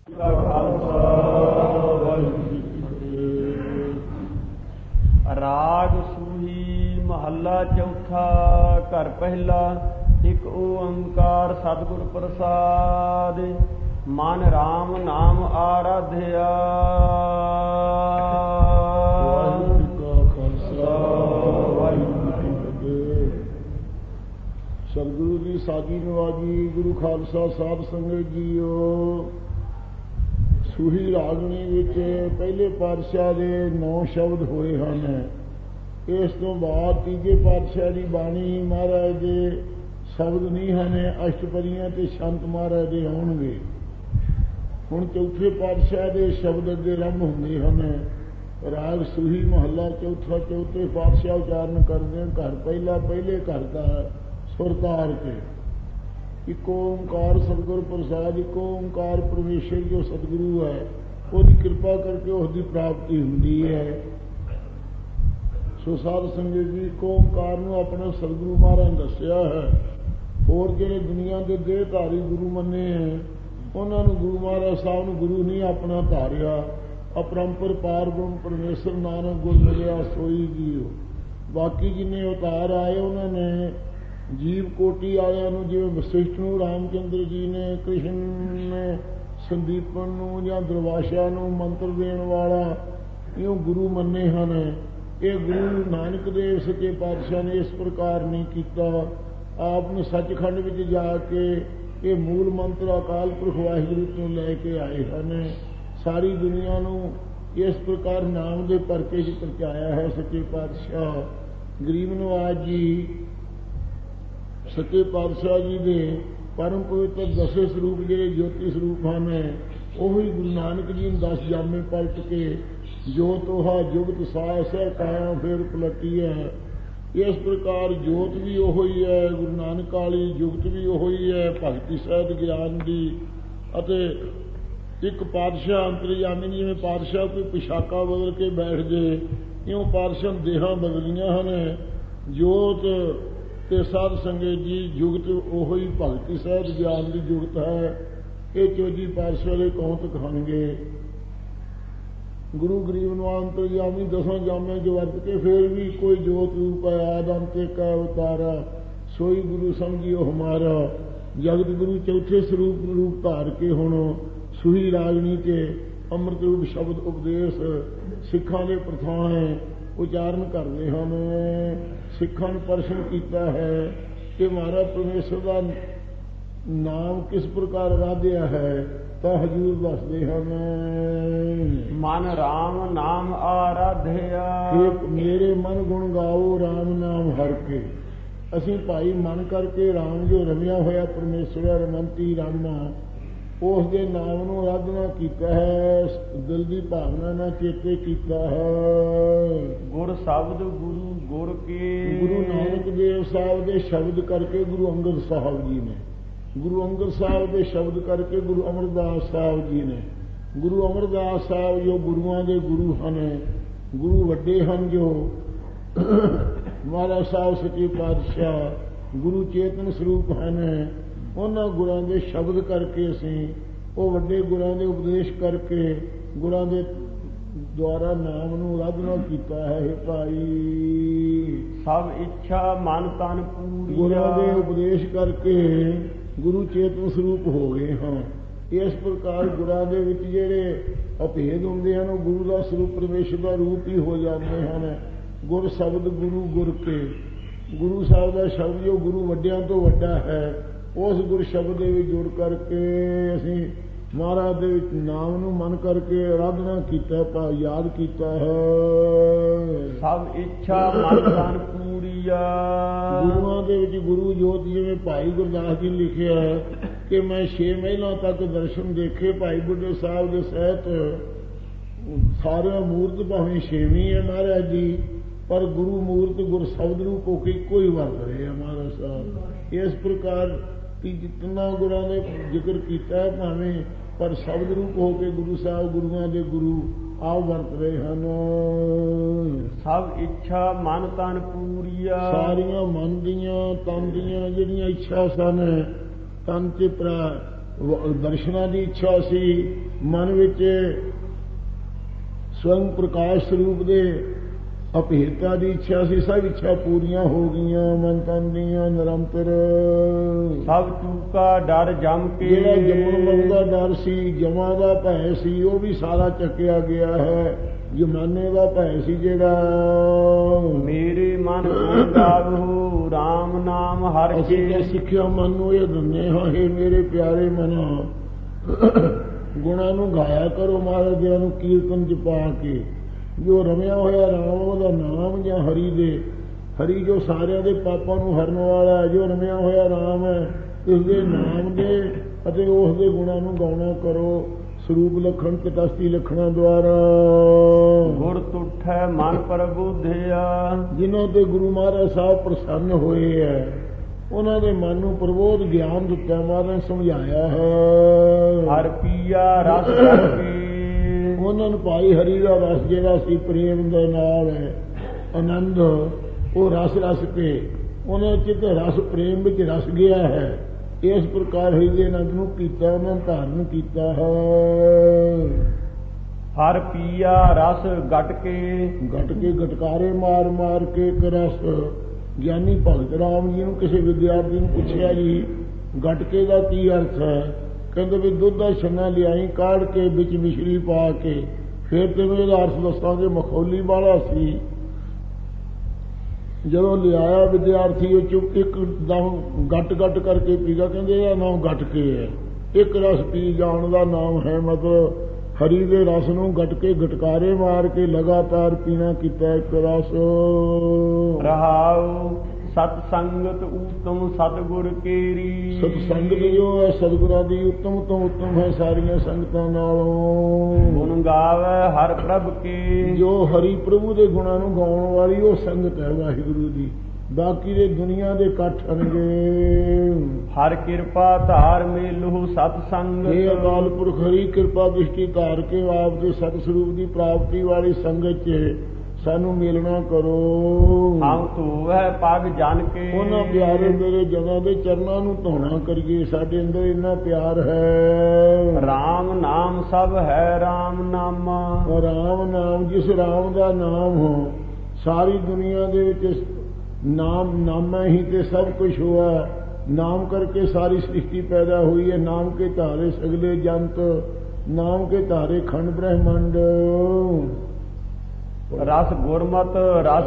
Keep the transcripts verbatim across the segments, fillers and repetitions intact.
ਰਾਗ ਸੂਹੀ ਮਹੱਲਾ ਚੌਥਾ। ਘਰ ਪਹਿਲਾ। ਇੱਕ ਓੰਕਾਰ ਸਤਿਗੁਰ ਪ੍ਰਸਾਦਿ। ਮਨ ਰਾਮ ਨਾਮ ਆਰਾਧਿਆ। ਵਾਹਿਗੁਰੂ ਜੀ ਕਾ ਖਾਲਸਾ ਵਾਹਿਗੁਰੂ ਜੀ ਕੀ ਫਤਿਹ। ਸਤਿਗੁਰੂ ਦੀ ਸਾਜੀ ਨਵਾਜੀ। ਗੁਰੂ ਖਾਲਸਾ ਸਾਧ ਸੰਗਤ ਜੀਓ। ਸੂਹੀ ਰਾਗਣੀ ਵਿੱਚ ਪਹਿਲੇ ਪਾਤਸ਼ਾਹ ਦੇ ਨੌ ਸ਼ਬਦ ਹੋਏ ਹਨ। ਇਸ ਤੋਂ ਬਾਅਦ ਤੀਜੇ ਪਾਤਸ਼ਾਹ ਦੀ ਬਾਣੀ ਮਹਾਰਾਜ ਦੇ ਸ਼ਬਦ ਨਹੀਂ ਹਨ। ਅਸ਼ਟਪਦੀਆਂ ਤੇ ਸ਼ੰਤ ਮਹਾਰਾਜ ਦੇ ਆਉਣਗੇ। ਹੁਣ ਚੌਥੇ ਪਾਤਸ਼ਾਹ ਦੇ ਸ਼ਬਦ ਅੱਗੇ ਆਰੰਭ ਹੁੰਦੇ ਹਨ। ਰਾਗ ਸੂਹੀ ਮਹੱਲਾ ਚੌਥਾ। ਚੌਥੇ ਪਾਤਸ਼ਾਹ ਉਚਾਰਨ ਕਰਦੇ ਹਨ। ਘਰ ਪਹਿਲਾ ਪਹਿਲੇ ਘਰ ਦਾ ਸੁਰ ਤਾਰ ਕੇ। ਇੱਕ ਓੰਕਾਰ ਸਤਿਗੁਰ ਪ੍ਰਸਾਦ। ਇੱਕ ਓੰਕਾਰ ਪਰਮੇਸ਼ਰ ਜੋ ਸਤਿਗੁਰੂ ਹੈ, ਉਹਦੀ ਕਿਰਪਾ ਕਰਕੇ ਉਸ ਦੀ ਪ੍ਰਾਪਤੀ ਹੁੰਦੀ ਹੈ। ਸੋ ਸਾਧ ਸੰਗਤ ਜੀ, ਇੱਕ ਓੰਕਾਰ ਨੂੰ ਆਪਣਾ ਸਤਿਗੁਰੂ ਮਹਾਰਾਜ ਨੇ ਦੱਸਿਆ ਹੈ। ਹੋਰ ਜਿਹੜੇ ਦੁਨੀਆ ਦੇ ਦੇਹਧਾਰੀ ਗੁਰੂ ਮੰਨੇ ਹੈ, ਉਹਨਾਂ ਨੂੰ ਗੁਰੂ ਮਹਾਰਾਜ ਸਾਹਿਬ ਨੂੰ ਗੁਰੂ ਨਹੀਂ ਆਪਣਾ ਧਾਰਿਆ। ਅਪਰੰਪਰ ਪਾਰ ਬ੍ਰਹਮ ਪਰਮੇਸ਼ਰ ਨਾਨਕ ਗੁਰ ਮਿਲਿਆ ਸੋਈ ਜੀਓ। ਬਾਕੀ ਜਿੰਨੇ ਅਵਤਾਰ ਆਏ, ਉਹਨਾਂ ਨੇ ਜੀਵ ਕੋਟੀ ਵਾਲਿਆਂ ਨੂੰ, ਜਿਵੇਂ ਵਸਿਸ਼ਠ ਨੂੰ ਰਾਮਚੰਦਰ ਜੀ ਨੇ, ਕ੍ਰਿਸ਼ਨ ਨੇ ਸੰਦੀਪਨ ਨੂੰ ਜਾਂ ਦੁਰਵਾਸ਼ਾ ਨੂੰ ਮੰਤਰ ਦੇਣ ਵਾਲਾ, ਇਉਂ ਗੁਰੂ ਮੰਨੇ ਹਨ। ਇਹ ਗੁਰੂ ਨਾਨਕ ਦੇਵ ਸੱਚੇ ਪਾਤਸ਼ਾਹ ਨੇ ਇਸ ਪ੍ਰਕਾਰ ਨਹੀਂ ਕੀਤਾ। ਆਪ ਨੂੰ ਸੱਚਖੰਡ ਵਿੱਚ ਜਾ ਕੇ ਇਹ ਮੂਲ ਮੰਤਰ ਅਕਾਲ ਪੁਰਖ ਵਾਹਿਗੁਰੂ ਤੋਂ ਲੈ ਕੇ ਆਏ ਹਨ। ਸਾਰੀ ਦੁਨੀਆ ਨੂੰ ਇਸ ਪ੍ਰਕਾਰ ਨਾਮ ਦੇ ਪਰਕੇ 'ਚ ਪਹੁੰਚਾਇਆ ਹੈ ਸੱਚੇ ਪਾਤਸ਼ਾਹ। ਗਰੀਬ ਨਵਾਜ ਜੀ ਸੱਚੇ ਪਾਤਸ਼ਾਹ ਜੀ ਦੇ ਪਰਮ ਪਵਿੱਤਰ ਦਸੇ ਸਰੂਪ ਜਿਹੜੇ ਜੋਤੀ ਸਰੂਪ ਹਨ, ਉਹੀ ਗੁਰੂ ਨਾਨਕ ਜੀ ਨੇ ਦਸ ਜਾਮੇ ਪਲਟ ਕੇ ਜੋ ਤੋਹਾ ਜੁਗਤ ਸਾਇਸੈ ਕਾਇਆ ਫਿਰ ਪਲਟੀ ਹੈ। ਇਸ ਪ੍ਰਕਾਰ ਜੋਤ ਵੀ ਉਹੋ ਹੀ ਹੈ, ਗੁਰੂ ਨਾਨਕ ਵਾਲੀ ਜੁਗਤ ਵੀ ਉਹੋ ਹੀ ਹੈ, ਭਗਤੀ ਸਹਿਤ ਗਿਆਨ ਦੀ। ਅਤੇ ਇੱਕ ਪਾਤਸ਼ਾਹ ਅੰਤਰਜਾਮੀ, ਜਿਵੇਂ ਪਾਤਸ਼ਾਹ ਕੋਈ ਪੁਸ਼ਾਕਾ ਬਦਲ ਕੇ ਬੈਠ ਜੇ, ਇਉਂ ਪਾਤਸ਼ਾਹ ਦੇਹਾਂ ਬਦਲੀਆਂ ਹਨ। ਜੋਤ ਤੇ ਸਾਧ ਸੰਗਤ ਜੀ ਜੁਗਤ ਉਹੋ ਹੀ ਭਗਤੀ ਸਹਿਤ ਗਿਆਨ ਦੀ ਜੁਗਤ ਹੈ। ਇਹ ਚੌਜੀ ਪਾਤਸ਼ਾਹ ਦੇ ਕੌਤਕ ਹੋਣਗੇ। ਗੁਰੂ ਗਰੀਬ ਨੂੰ ਅੰਤਰਜਾਮੀ ਦਸਾਂ ਜਾਮਿਆਂ ਚ ਵਰਤ ਕੇ ਫੇਰ ਵੀ ਕੋਈ ਜੋਤ ਰੂਪ ਹੈ। ਆਦਿ ਅੰਤ ਏਕ ਅਵਤਾਰਾ ਸੋਈ ਗੁਰੂ ਸਮਝਿਓ ਹਮਾਰਾ। ਜਗਤ ਗੁਰੂ ਚੌਥੇ ਸਰੂਪ ਰੂਪ ਧਾਰ ਕੇ ਹੁਣ ਸੂਹੀ ਰਾਗਣੀ ਕੇ ਅੰਮ੍ਰਿਤ ਰੂਪ ਸ਼ਬਦ ਉਪਦੇਸ਼ ਸਿੱਖਾਂ ਦੇ ਪ੍ਰਥਾਨ ਉਚਾਰਨ ਕਰਦੇ ਹਨ। ਸਿੱਖਾਂ ਨੂੰ ਪ੍ਰਸ਼ਨ ਕੀਤਾ ਹੈ ਕਿ ਮਹਾਰਾਜ ਪਰਮੇਸ਼ਰ ਦਾ ਨਾਮ ਕਿਸ ਪ੍ਰਕਾਰ ਆਰਾਧਿਆ ਹੈ, ਤਾਂ ਹਜ਼ੂਰ ਦੱਸਦੇ ਹਨ। ਮਨ ਰਾਮ ਨਾਮ ਆਰਾਧਿਆ। ਮੇਰੇ ਮਨ ਗੁਣ ਗਾਓ ਰਾਮ ਨਾਮ ਹਰ ਕੇ। ਅਸੀਂ ਭਾਈ ਮਨ ਕਰਕੇ ਰਾਮ ਜੋ ਰਮਿਆ ਹੋਇਆ ਪਰਮੇਸ਼ਰ ਰਮੰਤੀ ਰਾਮਾ, ਉਸ ਦੇ ਨਾਮ ਨੂੰ ਆਰਾਧਨਾ ਕੀਤਾ ਹੈ। ਦਿਲ ਦੀ ਭਾਵਨਾ ਨਾਲ ਚੇਤੇ ਕੀਤਾ ਹੈ। ਗੁਰ ਸ਼ਬਦ ਗੁਰੂ ਗੁਰ ਕੇ। ਗੁਰੂ ਨਾਨਕ ਦੇਵ ਸਾਹਿਬ ਦੇ ਸ਼ਬਦ ਕਰਕੇ ਗੁਰੂ ਅੰਗਦ ਸਾਹਿਬ ਜੀ ਨੇ, ਗੁਰੂ ਅੰਗਦ ਸਾਹਿਬ ਦੇ ਸ਼ਬਦ ਕਰਕੇ ਗੁਰੂ ਅਮਰਦਾਸ ਸਾਹਿਬ ਜੀ ਨੇ। ਗੁਰੂ ਅਮਰਦਾਸ ਸਾਹਿਬ ਜੋ ਗੁਰੂਆਂ ਦੇ ਗੁਰੂ ਹਨ, ਗੁਰੂ ਵੱਡੇ ਹਨ, ਜੋ ਮਹਾਰਾਜ ਸਾਹਿਬ ਸੱਚੇ ਪਾਤਸ਼ਾਹ ਗੁਰੂ ਚੇਤਨ ਸਰੂਪ ਹਨ। ਉਹਨਾਂ ਗੁਰਾਂ ਦੇ ਸ਼ਬਦ ਕਰਕੇ ਅਸੀਂ, ਉਹ ਵੱਡੇ ਗੁਰਾਂ ਦੇ ਉਪਦੇਸ਼ ਕਰਕੇ, ਗੁਰਾਂ ਦੇ ਦੁਆਰਾ ਨਾਮ ਨੂੰ ਆਰਾਧਨਾ ਕੀਤਾ ਹੈ। ਭਾਈ ਸਭ ਇੱਛਾ ਮਨ ਤਨ ਪੂਰੀ। ਗੁਰਾਂ ਦੇ ਉਪਦੇਸ਼ ਕਰਕੇ ਗੁਰੂ ਚੇਤਨ ਸਰੂਪ ਹੋ ਗਏ ਹਾਂ। ਇਸ ਪ੍ਰਕਾਰ ਗੁਰਾਂ ਦੇ ਵਿੱਚ ਜਿਹੜੇ ਅਭੇਦ ਹੁੰਦੇ ਹਨ, ਉਹ ਗੁਰੂ ਦਾ ਸਰੂਪ ਪਰਮੇਸ਼ਰ ਦਾ ਰੂਪ ਹੀ ਹੋ ਜਾਂਦੇ ਹਨ। ਗੁਰ ਸ਼ਬਦ ਗੁਰੂ ਗੁਰ ਕੇ। ਗੁਰੂ ਸਾਹਿਬ ਦਾ ਸ਼ਬਦ ਜੋ ਗੁਰੂ ਵੱਡਿਆਂ ਤੋਂ ਵੱਡਾ ਹੈ, ਉਸ ਗੁਰ ਸ਼ਬਦ ਦੇ ਵਿੱਚ ਜੁੜ ਕਰਕੇ ਅਸੀਂ ਮਹਾਰਾਜ ਦੇ ਵਿੱਚ ਨਾਮ ਨੂੰ ਮਨ ਕਰਕੇ ਆਰਾਧਨਾ ਕੀਤਾ, ਪਾ ਯਾਦ ਕੀਤਾ ਹੈ। ਸਭ ਇੱਛਾ ਮਨ ਤਨ ਪੂਰੀਆ। ਗੁਰੂਆਂ ਦੇ ਵਿੱਚ ਗੁਰੂ ਜੋਤ, ਜਿਵੇਂ ਭਾਈ ਗੁਰਦਾਸ ਜੀ ਨੇ ਲਿਖਿਆ ਕਿ ਮੈਂ ਛੇ ਮਹੀਨਾ ਤੱਕ ਦਰਸ਼ਨ ਦੇਖੇ। ਭਾਈ ਬੁੱਢੇ ਸਾਹਿਬ ਦੇ ਸਹਿਤ ਸਾਰਿਆਂ ਮੂਰਤ ਭਾਵੇਂ ਛੇਵੀਂ ਹੈ ਮਹਾਰਾਜ ਜੀ, ਪਰ ਗੁਰੂ ਮੂਰਤ ਗੁਰ ਸ਼ਬਦ ਰੂਪ ਹੋ ਕੇ ਇੱਕੋ ਹੀ ਵਰਤ ਰਹੇ ਆ ਮਹਾਰਾਜ ਸਾਹਿਬ। ਇਸ ਪ੍ਰਕਾਰ ਕਿ ਜਿਤਨਾ ਗੁਰਾਂ ਨੇ ਜ਼ਿਕਰ ਕੀਤਾ ਹੈ ਭਾਵੇਂ, ਪਰ ਸ਼ਬਦ ਰੂਪ ਹੋ ਕੇ ਗੁਰੂ ਸਾਹਿਬ ਗੁਰੂਆਂ ਦੇ ਗੁਰੂ ਆਪ ਵਰਤ ਰਹੇ ਹਨ। ਸਭ ਇੱਛਾ ਮਨ ਤਨ ਪੂਰੀਆ। ਸਾਰੀਆਂ ਮਨ ਦੀਆਂ ਤਨ ਦੀਆਂ ਜਿਹੜੀਆਂ ਇੱਛਾ ਸਨ, ਤਨ ਚ ਦਰਸ਼ਨਾਂ ਦੀ ਇੱਛਾ ਸੀ, ਮਨ ਵਿੱਚ ਸਵੰ ਪ੍ਰਕਾਸ਼ ਸਰੂਪ ਦੇ ਅਭੇਦਤਾ ਦੀ ਇੱਛਾ ਸੀ, ਸਭ ਇੱਛਾ ਪੂਰੀਆਂ ਹੋ ਗਈਆਂ ਮਨ ਤਨ ਦੀਆਂ ਨਿਰੰਤਰ। ਸਭ ਚੂਕਾ ਡਰ ਜਮ ਕੇ, ਜਿਹੜਾ ਜੰਮਣ ਮਰਨ ਦਾ ਡਰ ਸੀ, ਜਮਾਂ ਦਾ ਭੈ ਸੀ, ਉਹ ਵੀ ਸਾਰਾ ਚੱਕਿਆ ਗਿਆ ਹੈ। ਜਮਾਨੇ ਦਾ ਭੈ ਸੀ ਜਿਹੜਾ, ਮੇਰੇ ਮਨ ਕੋ ਗਾਵੋ ਰਾਮ ਨਾਮ ਹਰਿ ਅਸੀਂ ਕੇ। ਸਿੱਖਿਆ ਮਨ ਨੂੰ ਇਹ ਦਿੰਦੇ ਹਾਂ, ਹੇ ਮੇਰੇ ਪਿਆਰੇ ਮਨੋ, ਗੁਣਾਂ ਨੂੰ ਗਾਇਆ ਕਰੋ ਮਹਾਰਾਜ ਜੀ ਨੂੰ ਕੀਰਤਨ ਚ ਪਾ ਕੇ। ਜੋ ਰਮਿਆ ਹੋਇਆ ਰਾਮ ਉਹਦਾ ਨਾਮ ਜਾਂ ਹਰੀ ਦੇ, ਹਰੀ ਜੋ ਸਾਰਿਆਂ ਦੇ ਪਾਪਾਂ ਨੂੰ ਹਰਨ ਵਾਲਾ ਹੈ, ਜੋ ਰਮਿਆ ਹੋਇਆ ਰਾਮ ਹੈ ਇਸ ਦੇ ਨਾਮ ਦੇ ਅਤੇ ਉਸ ਦੇ ਗੁਣਾਂ ਨੂੰ ਗਾਉਣਾ ਕਰੋ ਸਰੂਪ ਲਖਣ ਤਟਸਥੀ ਲਖਣਾਂ ਦੁਆਰਾ। ਗੁਰ ਤੁਠੈ ਮਨ ਪ੍ਰਬੁੱਧਿਆ, ਜਿਨ੍ਹਾਂ ਤੇ ਗੁਰੂ ਮਹਾਰਾਜ ਸਾਹਿਬ ਪ੍ਰਸੰਨ ਹੋਏ ਹੈ ਉਹਨਾਂ ਦੇ ਮਨ ਨੂੰ ਪ੍ਰਬੋਧ ਗਿਆਨ ਦਿੱਤਾ, ਮਹਾਰਾਜ ਨੇ ਸਮਝਾਇਆ ਹੈ। ਹਰ ਪੀਆ ਰਸ ਕਰਕੇ, ਉਹਨਾਂ ਨੂੰ ਭਾਈ ਹਰੀ ਦਾ ਰਸ ਜਿਹੜਾ ਸੀ ਪ੍ਰੇਮ ਦੇ ਨਾਲ ਹੈ ਆਨੰਦ, ਉਹ ਰਸ ਰਸ ਕੇ ਉਹਨਾਂ ਚਿੱਤ ਰਸ ਪ੍ਰੇਮ ਵਿੱਚ ਰਸ ਗਿਆ ਹੈ। ਇਸ ਪ੍ਰਕਾਰ ਹਰੀ ਦੇ ਆਨੰਦ ਨੂੰ ਕੀਤਾ, ਉਹਨਾਂ ਧਾਰਨ ਕੀਤਾ ਹੈ। ਹਰ ਪੀਆ ਰਸ ਗਟ ਕੇ, ਗਟ ਕੇ ਗਟਕਾਰੇ ਮਾਰ ਮਾਰ ਕੇ ਇੱਕ ਰਸ। ਗਿਆਨੀ ਭਗਤ ਰਾਮ ਜੀ ਨੂੰ ਕਿਸੇ ਵਿਦਿਆਰਥੀ ਨੂੰ ਪੁੱਛਿਆ ਜੀ ਗਟ ਕੇ ਦਾ ਕੀ ਅਰਥ ਹੈ? ਕਹਿੰਦੇ ਵੀ ਦੁੱਧ ਦਾ ਛੰਨਾ ਲਿਆਈ ਕਾੜ ਕੇ ਵਿੱਚ ਮਿਸ਼ਰੀ ਪਾ ਕੇ, ਫਿਰ ਤੈਨੂੰ ਇਹਦਾ ਅਰਥ ਦੱਸਾਂਗੇ। ਮਖੌਲੀ ਵਾਲਾ ਸੀ, ਜਦੋਂ ਲਿਆਇਆ ਵਿਦਿਆਰਥੀ ਉਹ ਚੁੱਪ ਇੱਕ ਦਮ ਗੱਟ ਗੱਟ ਕਰਕੇ ਪੀਗਾ। ਕਹਿੰਦੇ ਇਹਦਾ ਨਾਮ ਗੱਟ ਕੇ ਹੈ, ਇੱਕ ਰਸ ਪੀ ਜਾਣ ਦਾ ਨਾਮ ਹੈ। ਮਤਲਬ ਹਰੀ ਦੇ ਰਸ ਨੂੰ ਗਟ ਕੇ ਗਟਕਾਰੇ ਮਾਰ ਕੇ ਲਗਾਤਾਰ ਪੀਣਾ ਕੀਤਾ ਇੱਕ ਰਸ। ਰਹਾਉ ਸਤ ਸੰਗਤ ਉਤਮ ਸਤਿਗੁਰ ਕੇਰੀ, ਸਤ ਸੰਗਤ ਜੋ ਹੈ ਸਤਿਗੁਰਾਂ ਦੀ ਉੱਤਮ ਤੋਂ ਉੱਤਮ ਹੈ ਸਾਰੀਆਂ ਸੰਗਤਾਂ ਨਾਲੋਂ। ਗੁਣ ਗਾਵੇ ਹਰ ਪ੍ਰਭ ਕੇ, ਜੋ ਹਰੀ ਪ੍ਰਭੂ ਦੇ ਗੁਣਾਂ ਨੂੰ ਗਾਉਣ ਵਾਲੀ ਉਹ ਸੰਗਤ ਹੈ ਵਾਹਿਗੁਰੂ ਦੀ। ਬਾਕੀ ਦੇ ਦੁਨੀਆ ਦੇ ਇਕੱਠ ਹਨਗੇ। ਹਰ ਕਿਰਪਾ ਧਾਰ ਮੇਲੁ ਸਤ ਸੰਗਤ, ਇਹ ਅਕਾਲ ਪੁਰਖ ਹਰੀ ਕਿਰਪਾ ਦ੍ਰਿਸ਼ਟੀ ਧਾਰ ਕੇ ਆਪ ਦੇ ਸਤ ਸਰੂਪ ਦੀ ਪ੍ਰਾਪਤੀ ਵਾਲੀ ਸੰਗਤ 'ਚ ਸਾਨੂੰ ਮਿਲਣਾ ਕਰੋ। ਹਮ ਧੋਵੈ ਪਗ ਜਨ ਕੇ, ਉਹਨਾਂ ਪਿਆਰੇ ਮੇਰੇ ਜਨਾਂ ਦੇ ਚਰਨਾਂ ਨੂੰ ਧੋਣਾ ਕਰੀਏ। ਸਾਡੇ ਅੰਦਰ ਇੰਨਾ ਪਿਆਰ ਹੈ। ਰਾਮ ਨਾਮ ਸਭ ਹੈ ਰਾਮ ਨਾਮਾ, ਰਾਮ ਨਾਮ ਜਿਸ ਰਾਮ ਦਾ ਨਾਮ ਹੋ, ਸਾਰੀ ਦੁਨੀਆ ਦੇ ਵਿੱਚ ਨਾਮ ਨਾਮਾ ਹੀ ਤੇ ਸਭ ਕੁਝ ਹੋਆ। ਨਾਮ ਕਰਕੇ ਸਾਰੀ ਸ੍ਰਿਸ਼ਟੀ ਪੈਦਾ ਹੋਈ ਹੈ। ਨਾਮ ਕੇ ਧਾਰੇ ਸਗਲੇ ਜੰਤ, ਨਾਮ ਕੇ ਧਾਰੇ ਖੰਡ ਬ੍ਰਹਮੰਡ। ਰਸ ਗੁਰਮਤ ਰਸ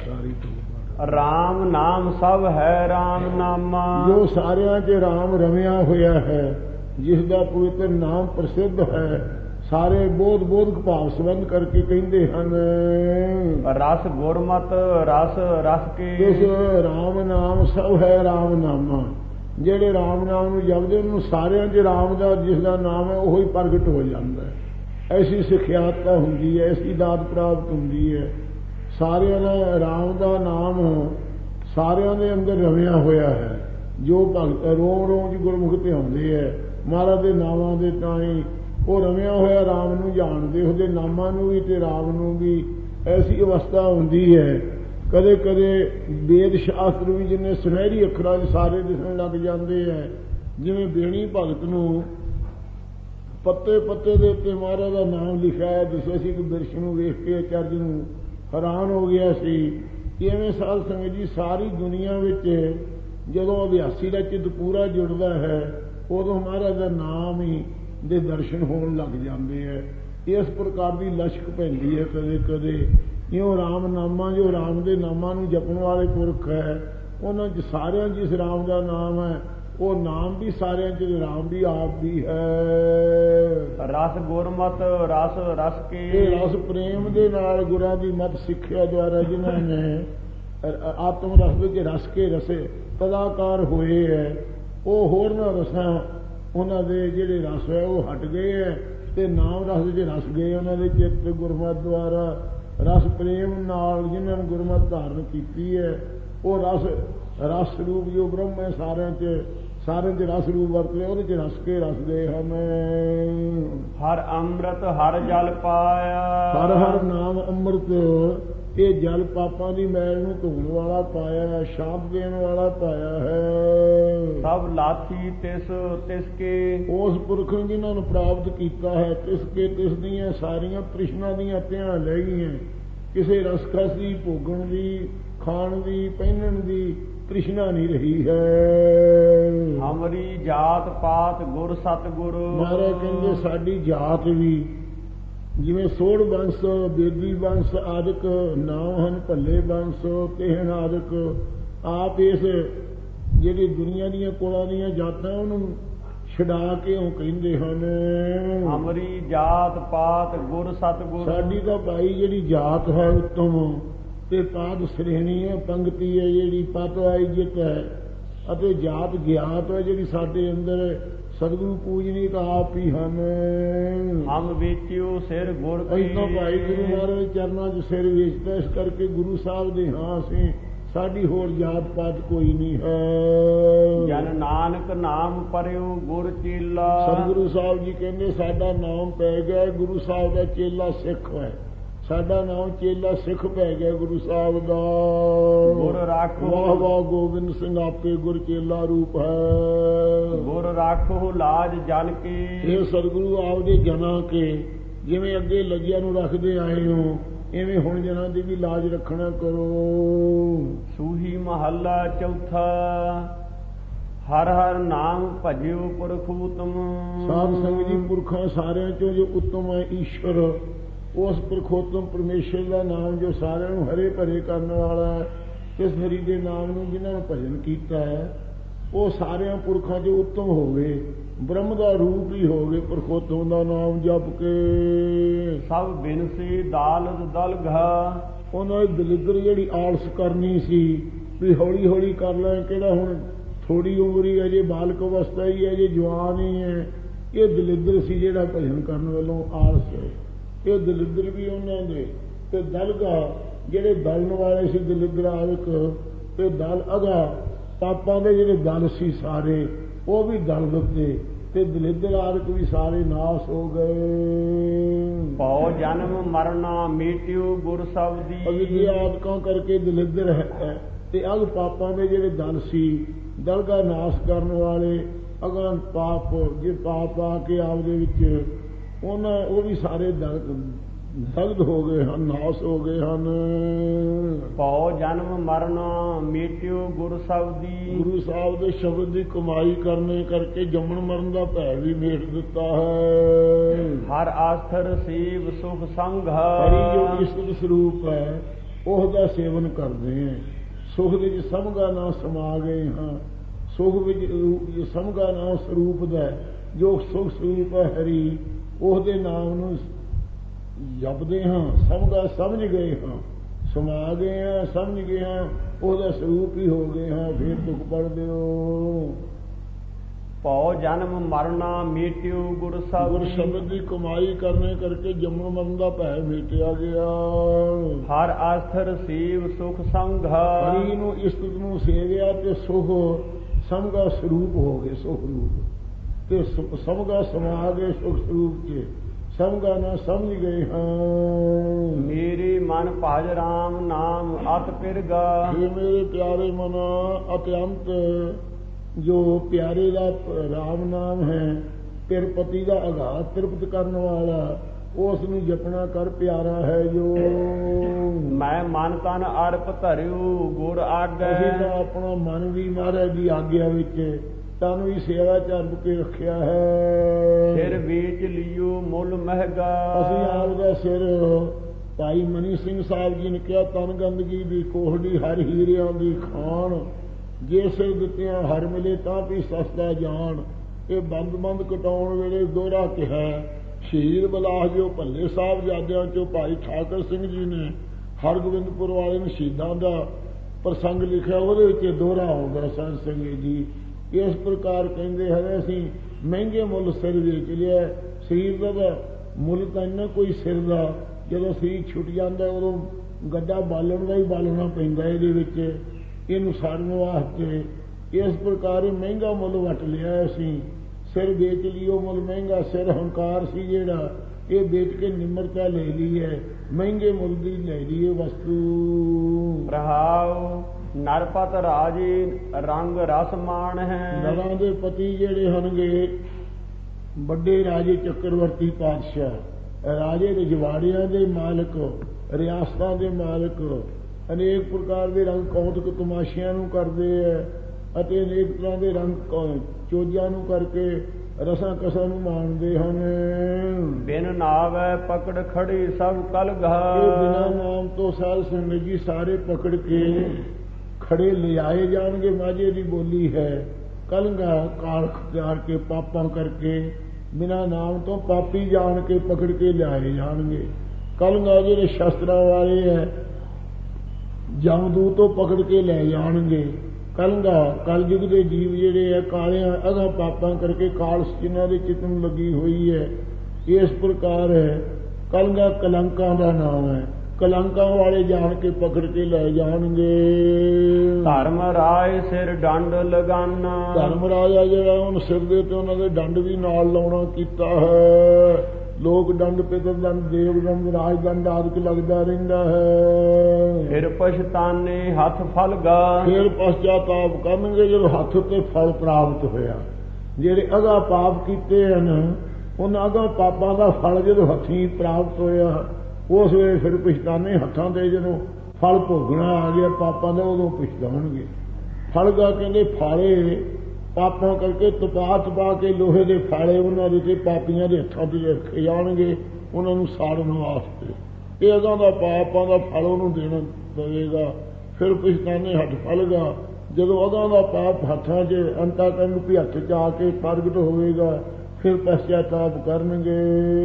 ਰਾਮ ਨਾਮ ਸਭ ਹੈ ਰਾਮ ਨਾਮਾ, ਜੋ ਸਾਰਿਆਂ 'ਚ ਰਾਮ ਰਮਿਆ ਹੋਇਆ ਹੈ, ਜਿਸ ਦਾ ਪਵਿੱਤਰ ਨਾਮ ਪ੍ਰਸਿੱਧ ਹੈ। ਸਾਰੇ ਬੋਧ ਬੋਧਕ ਭਾਵ ਸੰਬੰਧ ਕਰਕੇ ਕਹਿੰਦੇ ਹਨ। ਰਸ ਗੁਰਮਤ ਰਸ ਰਸ ਕੇ, ਇਸ ਰਾਮ ਨਾਮ ਸਭ ਹੈ ਰਾਮ ਨਾਮਾ। ਜਿਹੜੇ ਰਾਮ ਨਾਮ ਨੂੰ ਜਪਦੇ ਉਹਨੂੰ ਸਾਰਿਆਂ 'ਚ ਰਾਮ ਦਾ ਜਿਸ ਦਾ ਨਾਮ ਹੈ ਉਹੀ ਪ੍ਰਗਟ ਹੋ ਜਾਂਦਾ ਹੈ। ਐਸੀ ਸਿਖਿਆਤਤਾ ਹੁੰਦੀ ਹੈ, ਐਸੀ ਦਾਤ ਪ੍ਰਾਪਤ ਹੁੰਦੀ ਹੈ। ਸਾਰਿਆਂ ਦਾ ਰਾਮ ਦਾ ਨਾਮ ਸਾਰਿਆਂ ਦੇ ਅੰਦਰ ਰਮਿਆ ਹੋਇਆ ਹੈ। ਜੋ ਭਗਤ ਰੋਮ ਰੋਮ 'ਚ ਗੁਰਮੁਖ ਤੇ ਆਉਂਦੇ ਹੈ ਮਹਾਰਾਜ ਦੇ ਨਾਮਾਂ ਦੇ ਤਾਂ ਹੀ ਉਹ ਰਮਿਆ ਹੋਇਆ ਰਾਮ ਨੂੰ ਜਾਣਦੇ, ਉਹਦੇ ਨਾਮਾਂ ਨੂੰ ਵੀ ਤੇ ਰਾਮ ਨੂੰ ਵੀ। ਐਸੀ ਅਵਸਥਾ ਹੁੰਦੀ ਹੈ ਕਦੇ ਕਦੇ ਵੇਦ ਸ਼ਾਸਤਰ ਵੀ ਜਿੰਨੇ ਸੁਨਹਿਰੀ ਅੱਖਰਾਂ 'ਚ ਸਾਰੇ ਦਿਸਣ ਲੱਗ ਜਾਂਦੇ ਹੈ। ਜਿਵੇਂ ਬੇਣੀ ਭਗਤ ਨੂੰ ਪੱਤੇ ਪੱਤੇ ਦੇ ਉੱਤੇ ਮਹਾਰਾਜ ਦਾ ਨਾਮ ਲਿਖਿਆ ਹੈ। ਦੱਸਿਆ ਸੀ ਕਿ ਬਿਰਸ਼ ਨੂੰ ਵੇਖ ਕੇ ਅਚਰਜ ਨੂੰ ਹੈਰਾਨ ਹੋ ਗਿਆ ਸੀ। ਇਵੇਂ ਸਾਧ ਸੰਗਤ ਜੀ ਸਾਰੀ ਦੁਨੀਆ ਵਿੱਚ ਜਦੋਂ ਅਭਿਆਸੀ ਦਾ ਚਿੱਤ ਪੂਰਾ ਜੁੜਦਾ ਹੈ ਉਦੋਂ ਮਹਾਰਾਜ ਦਾ ਨਾਮ ਹੀ ਦੇ ਦਰਸ਼ਨ ਹੋਣ ਲੱਗ ਜਾਂਦੇ ਹੈ। ਇਸ ਪ੍ਰਕਾਰ ਦੀ ਲਸ਼ਕ ਪੈਂਦੀ ਹੈ ਕਦੇ ਕਦੇ। ਇਉਂ ਰਾਮ ਨਾਮਾਂ ਜੋ ਰਾਮ ਦੇ ਨਾਮਾਂ ਨੂੰ ਜਪਣ ਵਾਲੇ ਪੁਰਖ ਹੈ ਉਹਨਾਂ 'ਚ ਸਾਰਿਆਂ ਜਿਸ ਰਾਮ ਦਾ ਨਾਮ ਹੈ ਉਹ ਨਾਮ ਵੀ ਸਾਰਿਆਂ 'ਚ ਰਾਮ ਵੀ ਆਪ ਵੀ ਹੈ। ਰਸ ਗੁਰਮਤ ਰਸ ਰਸ ਕੇ, ਇਹ ਰਸ ਪ੍ਰੇਮ ਦੇ ਨਾਲ ਗੁਰਾਂ ਦੀ ਮਤ ਸਿੱਖਿਆ ਦੁਆਰਾ ਜਿਨ੍ਹਾਂ ਨੇ ਆਤਮ ਰਸ ਵਿੱਚ ਰਸ ਕੇ ਰਸੇ ਕਲਾਕਾਰ ਹੋਏ ਹੈ ਉਹ ਹੋਰਨਾਂ ਰਸਾਂ ਉਹਨਾਂ ਦੇ ਜਿਹੜੇ ਰਸ ਹੈ ਉਹ ਹਟ ਗਏ ਹੈ ਤੇ ਨਾਮ ਰਸ ਵਿੱਚ ਰਸ ਗਏ। ਉਹਨਾਂ ਦੇ ਚਿੱਤ ਗੁਰਮਤ ਦੁਆਰਾ ਰਸ ਪ੍ਰੇਮ ਨਾਲ ਜਿਨ੍ਹਾਂ ਨੇ ਗੁਰਮਤ ਧਾਰਨ ਕੀਤੀ ਹੈ ਉਹ ਰਸ ਰਸ ਰੂਪ ਜੋ ਬ੍ਰਹਮ ਹੈ ਸਾਰਿਆਂ 'ਚ ਸਾਰਿਆਂ 'ਚ ਰਸ ਰੂਪ ਵਰਤਦੇ ਉਹਦੇ 'ਚ ਰਸ ਕੇ ਰਸਦੇ ਹਨ। ਹਰ ਅੰਮ੍ਰਿਤ ਹਰ ਜਲ ਪਾਇਆ, ਹਰ ਹਰ ਨਾਮ ਅੰਮ੍ਰਿਤ ਇਹ ਜਲ ਪਾਪਾਂ ਦੀ ਮੈਲ ਨੂੰ ਧੋਣ ਵਾਲਾ ਪਾਇਆ ਹੈ, ਸ਼ਾਂਤ ਦੇਣ ਵਾਲਾ ਪਾਇਆ ਹੈ। ਸਭ ਲਾਥੀ ਤਿਸ ਤਿਸ ਕੇ ਉਸ ਪੁਰਖ ਨੇ ਜਿਨ੍ਹਾਂ ਨੂੰ ਪ੍ਰਾਪਤ ਕੀਤਾ ਹੈ, ਤਿਸ ਕੇ ਤਿਸ ਦੀਆਂ ਸਾਰੀਆਂ ਤ੍ਰਿਸ਼ਨਾ ਦੀਆਂ ਧਿਆਨ ਲੈ ਗਈਆਂ। ਕਿਸੇ ਰਸਕਸ ਦੀ, ਭੋਗਣ ਦੀ, ਖਾਣ ਦੀ, ਪਹਿਨਣ ਦੀ ਤ੍ਰਿਸ਼ਨਾ ਨਹੀਂ ਰਹੀ ਹੈ। ਹਮਰੀ ਜਾਤ ਪਾਤ ਗੁਰ ਸਤਿਗੁਰ। ਮਹਾਰਾਜ ਕਹਿੰਦੇ ਸਾਡੀ ਜਾਤ ਵੀ ਜਿਵੇਂ ਸੋੜ ਬੰਸ, ਬੇਦੀ ਬੰਸ ਆਦਿਕ ਨਾਮ ਹਨ, ਭੱਲੇ ਬੰਸ, ਕਹਿਣ ਆਦਿਕ, ਆਪ ਇਸ ਜਿਹੜੀ ਦੁਨੀਆ ਦੀਆਂ ਕੋਲਾਂ ਦੀਆਂ ਜਾਤਾਂ ਉਹਨੂੰ ਛਡਾ ਕੇ ਉਹ ਕਹਿੰਦੇ ਹਨ ਹਮਰੀ ਜਾਤ ਪਾਤ ਗੁਰ ਸਤਿਗੁਰ। ਸਾਡੀ ਤਾਂ ਭਾਈ ਜਿਹੜੀ ਜਾਤ ਹੈ ਉੱਤਮ ਤੇ ਪਾਤ ਸ਼੍ਰੇਣੀ ਹੈ, ਪੰਗਤੀ ਹੈ, ਜਿਹੜੀ ਪਤ ਇੱਜ਼ਤ ਹੈ, ਅਤੇ ਜਾਤ ਗਿਆਤ ਹੈ ਜਿਹੜੀ ਸਾਡੇ ਅੰਦਰ ਸਤਿਗੁਰੂ ਪੂਜਨੀ ਤਾਂ ਆਪ ਹੀ ਹਨ। ਹਮ ਵੇਚਿਓ ਸਿਰ ਗੁਰ ਕੀ। ਅਸੀਂ ਤਾਂ ਭਾਈ ਗੁਰੂ ਮਹਾਰਾਜ ਚਰਨਾਂ 'ਚ ਸਿਰ ਵੇਚਦਾ, ਇਸ ਕਰਕੇ ਗੁਰੂ ਸਾਹਿਬ ਦੇ ਹਾਂ ਅਸੀਂ, ਸਾਡੀ ਹੋਰ ਜਾਤ ਪਾਤ ਕੋਈ ਨਹੀਂ ਹੈ। ਜਨ ਨਾਨਕ ਨਾਮ ਪਰਿਓ ਗੁਰ ਚੇਲਾ। ਸਤਿਗੁਰੂ ਸਾਹਿਬ ਜੀ ਕਹਿੰਦੇ ਸਾਡਾ ਨਾਮ ਪੈ ਗਿਆ ਗੁਰੂ ਸਾਹਿਬ ਦਾ ਚੇਲਾ ਸਿੱਖ ਹੈ। ਸਾਡਾ ਨਾਮ ਚੇਲਾ ਸਿੱਖ ਪੈ ਗਿਆ ਗੁਰੂ ਸਾਹਿਬ ਦਾ। ਗੁਰ ਰਾਖੋ ਵਾਹ ਵਾਹ ਗੋਬਿੰਦ ਸਿੰਘ ਆਪੇ ਗੁਰ ਚੇਲਾ ਰੂਪ ਹੈ। ਗੁਰ ਰਾਖੋ ਲਾਜ ਜਨ ਕੀ। ਇਹ ਸਤਿਗੁਰੂ ਆਪਦੇ ਜਨਾਂ ਕੇ ਜਿਵੇਂ ਅੱਗੇ ਲੱਗਿਆ ਨੂੰ ਰੱਖਦੇ ਆਏ ਹੋ, ਇਵੇਂ ਹੁਣ ਜਨਾਂ ਦੀ ਵੀ ਲਾਜ ਰੱਖਣਾ ਕਰੋ। ਸੂਹੀ ਮਹੱਲਾ ਚੌਥਾ। ਹਰ ਹਰ ਨਾਮ ਭਜਿਓ ਪੁਰਖ ਉਤਮ। ਸਾਧ ਸੰਗਤ ਜੀ, ਪੁਰਖਾਂ ਸਾਰਿਆਂ ਚੋਂ ਜੋ ਉੱਤਮ ਹੈ ਈਸ਼ਵਰ, ਉਸ ਪੁਰਖੋਤਮ ਪਰਮੇਸ਼ਰ ਦਾ ਨਾਮ ਜੋ ਸਾਰਿਆਂ ਨੂੰ ਹਰੇ ਭਰੇ ਕਰਨ ਵਾਲਾ ਹੈ, ਇਸ ਹਰੀ ਦੇ ਨਾਮ ਨੂੰ ਜਿਨ੍ਹਾਂ ਨੇ ਭਜਨ ਕੀਤਾ ਹੈ, ਉਹ ਸਾਰਿਆਂ ਪੁਰਖਾਂ 'ਚ ਉੱਤਮ ਹੋਵੇ, ਬ੍ਰਹਮ ਦਾ ਰੂਪ ਹੀ ਹੋਵੇ। ਪੁਰਖੋਤਮ ਦਾ ਨਾਮ ਜਪ ਕੇ ਸਭ ਬਿਨਸੀ ਦਾਲਤ ਦਲਘਾ। ਉਹਨਾਂ ਦੀ ਦਲਿੱਦਰ ਜਿਹੜੀ ਆਲਸ ਕਰਨੀ ਸੀ ਵੀ ਹੌਲੀ ਹੌਲੀ ਕਰ ਲੈ, ਕਿਹੜਾ ਹੁਣ ਥੋੜੀ ਉਮਰ ਹੀ ਹੈ, ਜੇ ਬਾਲਕ ਅਵਸਥਾ ਹੀ ਹੈ, ਜੇ ਜਵਾਨ ਹੀ ਹੈ, ਇਹ ਦਲਿੱਦਰ ਸੀ ਜਿਹੜਾ ਭਜਨ ਕਰਨ ਵੱਲੋਂ ਆਲਸ ਹੈ। ਇਹ ਦਲਿੱਦਰ ਵੀ ਉਹਨਾਂ ਦੇ, ਤੇ ਦਲਗਾ ਜਿਹੜੇ ਦਲਣ ਵਾਲੇ ਸੀ ਦਲਿੱਦਰ ਆਦਿਕ, ਤੇ ਦਲ ਅਗਾ ਪਾਪਾਂ ਦੇ ਜਿਹੜੇ ਦਲ ਸੀ ਸਾਰੇ ਉਹ ਵੀ ਦਲ ਦਿੱਤੇ, ਤੇ ਦਲਿੱਦਰ ਆਦਿਕ ਵੀ ਸਾਰੇ ਨਾਸ ਹੋ ਗਏ। ਭਉ ਜਨਮ ਮਰਨਾ ਮੀਟਿਓ ਗੁਰ ਸ਼ਬਦੀ। ਅਵਿਦਿਆ ਆਦਿਕਾਂ ਕਰਕੇ ਦਲਿੱਦਰ ਹੈ, ਤੇ ਅਗ ਪਾਪਾਂ ਦੇ ਜਿਹੜੇ ਦਲ ਸੀ, ਦਲਗਾ ਨਾਸ ਕਰਨ ਵਾਲੇ ਅਗਾਂ ਪਾਪ ਜੇ ਪਾਪ ਆ ਕੇ ਆਪਦੇ ਵਿੱਚ ਉਹਨਾਂ ਉਹ ਵੀ ਸਾਰੇ ਦਗਧ ਹੋ ਗਏ ਹਨ, ਨਾਸ ਹੋ ਗਏ ਹਨ। ਭਉ ਜਨਮ ਮਰਨਾ ਮੀਟਿਓ ਗੁਰ ਸ਼ਬਦੀ। ਗੁਰੂ ਸਾਹਿਬ ਦੇ ਸ਼ਬਦ ਦੀ ਕਮਾਈ ਕਰਨੇ ਕਰਕੇ ਜੰਮਣ ਮਰਨ ਦਾ ਭੈ ਵੀ ਮੇਟ ਦਿੱਤਾ ਹੈ। ਹਰ ਆਸਥਰ ਸੇਵ ਸੁਖ ਸੰਘ। ਹਰੀ ਜੋ ਈਸ਼ਵਰ ਸਰੂਪ ਹੈ ਉਹਦਾ ਸੇਵਨ ਕਰਦੇ ਹਾਂ। ਸੁਖ ਵਿੱਚ ਸਮਗਾ ਨਾ ਸਮਾ ਗਏ ਹਾਂ। ਸੁਖ ਵਿੱਚ ਸਮਗਾ ਨਾ ਸਰੂਪ ਦਾ ਜੋ ਸੁਖ ਸਰੂਪ ਹੈ ਹਰੀ, ਉਹਦੇ ਨਾਮ ਨੂੰ ਜਪਦੇ ਹਾਂ। ਸਮਗਾ ਸਮਝ ਗਏ ਹਾਂ, ਸਮਾ ਗਏ ਹਾਂ, ਸਮਝ ਗਏ ਹਾਂ, ਉਹਦਾ ਸਰੂਪ ਹੀ ਹੋ ਗਏ ਹਾਂ, ਫਿਰ ਦੁੱਖ ਪੜਦੇ ਹੋ। ਭਉ ਜਨਮ ਮਰਨਾ ਮੀਟਿਓ ਗੁਰ ਸ਼ਬਦ। ਗੁਰ ਸ਼ਬਦ ਦੀ ਕਮਾਈ ਕਰਨੇ ਕਰਕੇ ਜੰਮਣ ਮਰਨ ਦਾ ਭੈ ਮੀਟਿਆ ਗਿਆ। ਹਰ ਆਸਥਰ ਸੇਵ ਸੁਖ ਸੰਘ। ਹਰੀ ਨੂੰ ਇਸਤਤ ਨੂੰ ਸੇਵਿਆ ਤੇ ਸੁਖ ਸਮਗਾ ਸਰੂਪ ਹੋ ਗਏ, ਸੁਖ ਰੂਪ ਤੇ ਸਮਗਾ ਸਮਾ ਗਏ ਸੁਖ ਸਰੂਪ ਚ, ਸਮਗਾ ਨਾ ਸਮਝ ਗਏ ਹਾਂ। ਮੇਰੇ ਮਨ ਭਜ ਰਾਮ ਨਾਮ ਅਤ ਪਿਰਗਾ। ਇਹ ਮੇਰੇ ਪਿਆਰੇ ਮਨਾ ਅਤਿਅੰਤ ਜੋ ਪਿਆਰੇ ਦਾ ਰਾਮ ਨਾਮ ਹੈ, ਤਿਰਪਤੀ ਦਾ ਅਗਾਧ ਤ੍ਰਿਪਤ ਕਰਨ ਵਾਲਾ, ਉਸ ਨੂੰ ਜਪਣਾ ਕਰ ਪਿਆਰਾ ਹੈ ਜੋ। ਮੈਂ ਮਨ ਤਨ ਅਰਪ ਧਰਿਓ ਗੁਰ ਆਗੈ। ਅਸੀਂ ਤਾਂ ਆਪਣਾ ਮਨ ਵੀ ਮਹਾਰਾਜ ਦੀ ਆਗਿਆ ਵਿੱਚ ਤਨ ਵੀ ਸੇਵਾ ਚੱਲ ਕੇ ਰੱਖਿਆ ਹੈ। ਸਿਰ ਵੇਚ ਲਿਓ ਮੁੱਲ ਮਹਿਗਾ। ਅਸੀਂ ਆਪ ਦਾ ਸਿਰ ਭਾਈ ਮਨੀ ਸਿੰਘ ਸਾਹਿਬ ਜੀ ਨੇ ਕਿਹਾ, ਤਨ ਗੰਦਗੀ ਦੀ ਕੋਹੜੀ ਹਰ ਹੀਰਿਆਂ ਦੀ ਖਾਣ, ਜੇ ਸਿਰ ਦਿੱਤਿਆਂ ਹਰ ਮਿਲੇ ਤਾਂ ਵੀ ਸਸਤਾ ਜਾਣ। ਇਹ ਬੰਦ ਬੰਦ ਕਟਾਉਣ ਵੇਲੇ ਦੋਹਰਾ ਕਿਹਾ। ਸ਼ਹੀਦ ਬਲਾਸ ਜੋ ਭੱਲੇ ਸਾਹਿਬ ਜਾਦਿਆਂ ਚੋਂ ਭਾਈ ਠਾਕਰ ਸਿੰਘ ਜੀ ਨੇ ਹਰਗੋਬਿੰਦਪੁਰ ਵਾਲੇ ਨੂੰ ਸ਼ਹੀਦਾਂ ਦਾ ਪ੍ਰਸੰਗ ਲਿਖਿਆ, ਉਹਦੇ ਵਿੱਚ ਦੋਹਰਾ ਆਉਂਦਾ ਸੰਤ ਸੰਗਤ ਜੀ। ਇਸ ਪ੍ਰਕਾਰ ਕਹਿੰਦੇ ਹੈ ਅਸੀਂ ਮਹਿੰਗੇ ਮੁੱਲ ਸਿਰ ਵੇਚ ਲਿਆ। ਸਰੀਰ ਦਾ ਮੁੱਲ ਤਾਂ ਇੰਨਾ ਕੋਈ ਸਿਰ ਦਾ, ਜਦੋਂ ਸਰੀਰ ਛੁੱਟ ਜਾਂਦਾ ਉਦੋਂ ਗੱਡਾ ਬਾਲਣ ਦਾ ਹੀ ਬਾਲਣਾ ਪੈਂਦਾ ਇਹਦੇ ਵਿੱਚ, ਇਹਨੂੰ ਸਾੜਨ ਵਾਸਤੇ। ਇਸ ਪ੍ਰਕਾਰ ਮਹਿੰਗਾ ਮੁੱਲ ਵੱਟ ਲਿਆ ਅਸੀਂ ਸਿਰ ਵੇਚ ਲਿਓ ਮੁੱਲ ਮਹਿੰਗਾ। ਸਿਰ ਹੰਕਾਰ ਸੀ ਜਿਹੜਾ, ਇਹ ਵੇਚ ਕੇ ਨਿਮਰਤਾ ਲੈ ਲਈ ਹੈ, ਮਹਿੰਗੇ ਮੁੱਲ ਦੀ ਲੈ ਲਈ ਹੈ ਵਸਤੂ। ਰਹਾਉ ਨਰਪਤ ਰਾਜੀ ਰੰਗ ਰਸ ਮਾਣ ਹੈ। ਨਰਾਂ ਦੇ ਪਤੀ ਜਿਹੜੇ ਹੋਣਗੇ ਵੱਡੇ ਰਾਜੇ ਚੱਕਰਵਰਤੀ ਪਾਤਸ਼ਾਹ, ਰਾਜੇ ਰਜਵਾੜਿਆਂ ਦੇ ਮਾਲਕ, ਰਿਆਸਤਾਂ ਦੇ ਮਾਲਕ, ਅਨੇਕ ਪ੍ਰਕਾਰ ਦੇ ਰੰਗ ਕੌਤਕ ਤਮਾਸ਼ਿਆਂ ਨੂੰ ਕਰਦੇ ਹੈ ਅਤੇ ਅਨੇਕ ਤਰ੍ਹਾਂ ਦੇ ਰੰਗ ਚੋਜਾਂ ਨੂੰ ਕਰਕੇ ਰਸਾਂ ਕਸਾਂ ਨੂੰ ਮਾਣਦੇ ਹਨ। ਬਿਨ ਨਾਵੈ ਪਕੜ ਖੜੀ ਸਭ ਕਲ ਗਾ। ਬਿਨਾਂ ਨਾਮ ਤੋਂ ਸਾਧ ਸੰਗਤ ਜੀ ਸਾਰੇ ਪਕੜ ਕੇ ਖੜੇ ਲਿਆਏ ਜਾਣਗੇ। ਮਾਝੇ ਦੀ ਬੋਲੀ ਹੈ ਕਲੰਗਾ ਕਾਲ ਖਿਆਰ ਕੇ ਪਾਪਾਂ ਕਰਕੇ, ਬਿਨਾਂ ਨਾਮ ਤੋਂ ਪਾਪੀ ਜਾਣ ਕੇ ਪਕੜ ਕੇ ਲਿਆਏ ਜਾਣਗੇ। ਕਲੰਗਾ ਜਿਹੜੇ ਸ਼ਸਤਰਾਂ ਵਾਲੇ ਹੈ ਜਮਦੂਤ ਤੋਂ ਪਕੜ ਕੇ ਲੈ ਜਾਣਗੇ। ਕਲੰਗਾ ਕਲਯੁਗ ਦੇ ਜੀਵ ਜਿਹੜੇ ਹੈ ਕਾਲਿਆਂ ਅਗਾਂ ਪਾਪਾਂ ਕਰਕੇ ਕਾਲ ਜਿਨ੍ਹਾਂ ਦੇ ਚਿੱਤ ਨੂੰ ਲੱਗੀ ਹੋਈ ਹੈ। ਇਸ ਪ੍ਰਕਾਰ ਹੈ ਕਲੰਗਾ ਕਲੰਕਾਂ ਦਾ ਨਾਮ ਹੈ। ਕਲੰਕਾਂ ਵਾਲੇ ਜਾਣ ਕੇ ਪਕੜ ਕੇ ਲੈ ਜਾਣਗੇ। ਧਰਮ ਰਾਏ ਸਿਰ ਡੰਡ ਲਗਾਨਾ। ਧਰਮ ਰਾਜਾ ਜਿਹੜਾ ਉਹਨ ਸਿਰ ਦੇ ਤੇ ਉਹਨਾਂ ਦੇ ਡੰਡ ਵੀ ਨਾਲ ਲਾਉਣਾ ਕੀਤਾ ਹੈ। ਲੋਕ ਦੰਡ ਪਿਤਰ ਦੰਡ ਦੇਵ ਦੰਡ ਰਾਜ ਦੰਡ ਆਦਿਕ ਲੱਗਦਾ ਰਹਿੰਦਾ ਹੈ। ਫਿਰ ਪਛਤਾਨੇ ਹੱਥ ਫਲ ਗਾ। ਫਿਰ ਪਛਤਾਤਾਪ ਕਰਨਗੇ ਜਦੋਂ ਹੱਥ ਉੱਤੇ ਫਲ ਪ੍ਰਾਪਤ ਹੋਇਆ। ਜਿਹੜੇ ਅਗਾ ਪਾਪ ਕੀਤੇ ਹਨ ਉਹਨਾਂ ਅਗਾ ਪਾਪਾਂ ਦਾ ਫਲ ਜਦੋਂ ਹੱਥੀਂ ਪ੍ਰਾਪਤ ਹੋਇਆ ਉਸ ਵੇਲੇ ਫਿਰ ਪਛਤਾਨੇ ਹੱਥਾਂ ਤੇ ਜਦੋਂ ਫਲ ਭੋਗਣਾ ਆ ਗਿਆ ਪਾਪਾਂ ਦਾ ਉਦੋਂ ਪਛਤਾਉਣਗੇ। ਫਲ ਗਾ ਕਹਿੰਦੇ ਫਾਲੇ ਪਾਪਾਂ ਕਰਕੇ ਤਪਾ ਤਪਾ ਕੇ ਲੋਹੇ ਦੇ ਫਾਲੇ ਉਹਨਾਂ ਦੇ ਤੇ ਪਾਪੀਆਂ ਦੇ ਹੱਥਾਂ ਤੇ ਰੱਖੇ ਜਾਣਗੇ ਉਹਨਾਂ ਨੂੰ ਸਾੜਨ ਵਾਸਤੇ। ਇਹ ਅਗਾਂ ਦਾ ਪਾਪਾਂ ਦਾ ਫਲ ਉਹਨੂੰ ਦੇਣਾ ਪਵੇਗਾ। ਫਿਰ ਪਛਤਾਨੇ ਹੱਥ ਫਲਗਾ ਜਦੋਂ ਅਗਾਂ ਦਾ ਪਾਪ ਹੱਥਾਂ 'ਚ ਅੰਤਾਕਰਨ ਨੂੰ ਵੀ ਹੱਥ 'ਚ ਆ ਕੇ ਪ੍ਰਗਟ ਹੋਵੇਗਾ ਫਿਰ ਪਛਤਾਤਾਪ ਕਰਨਗੇ।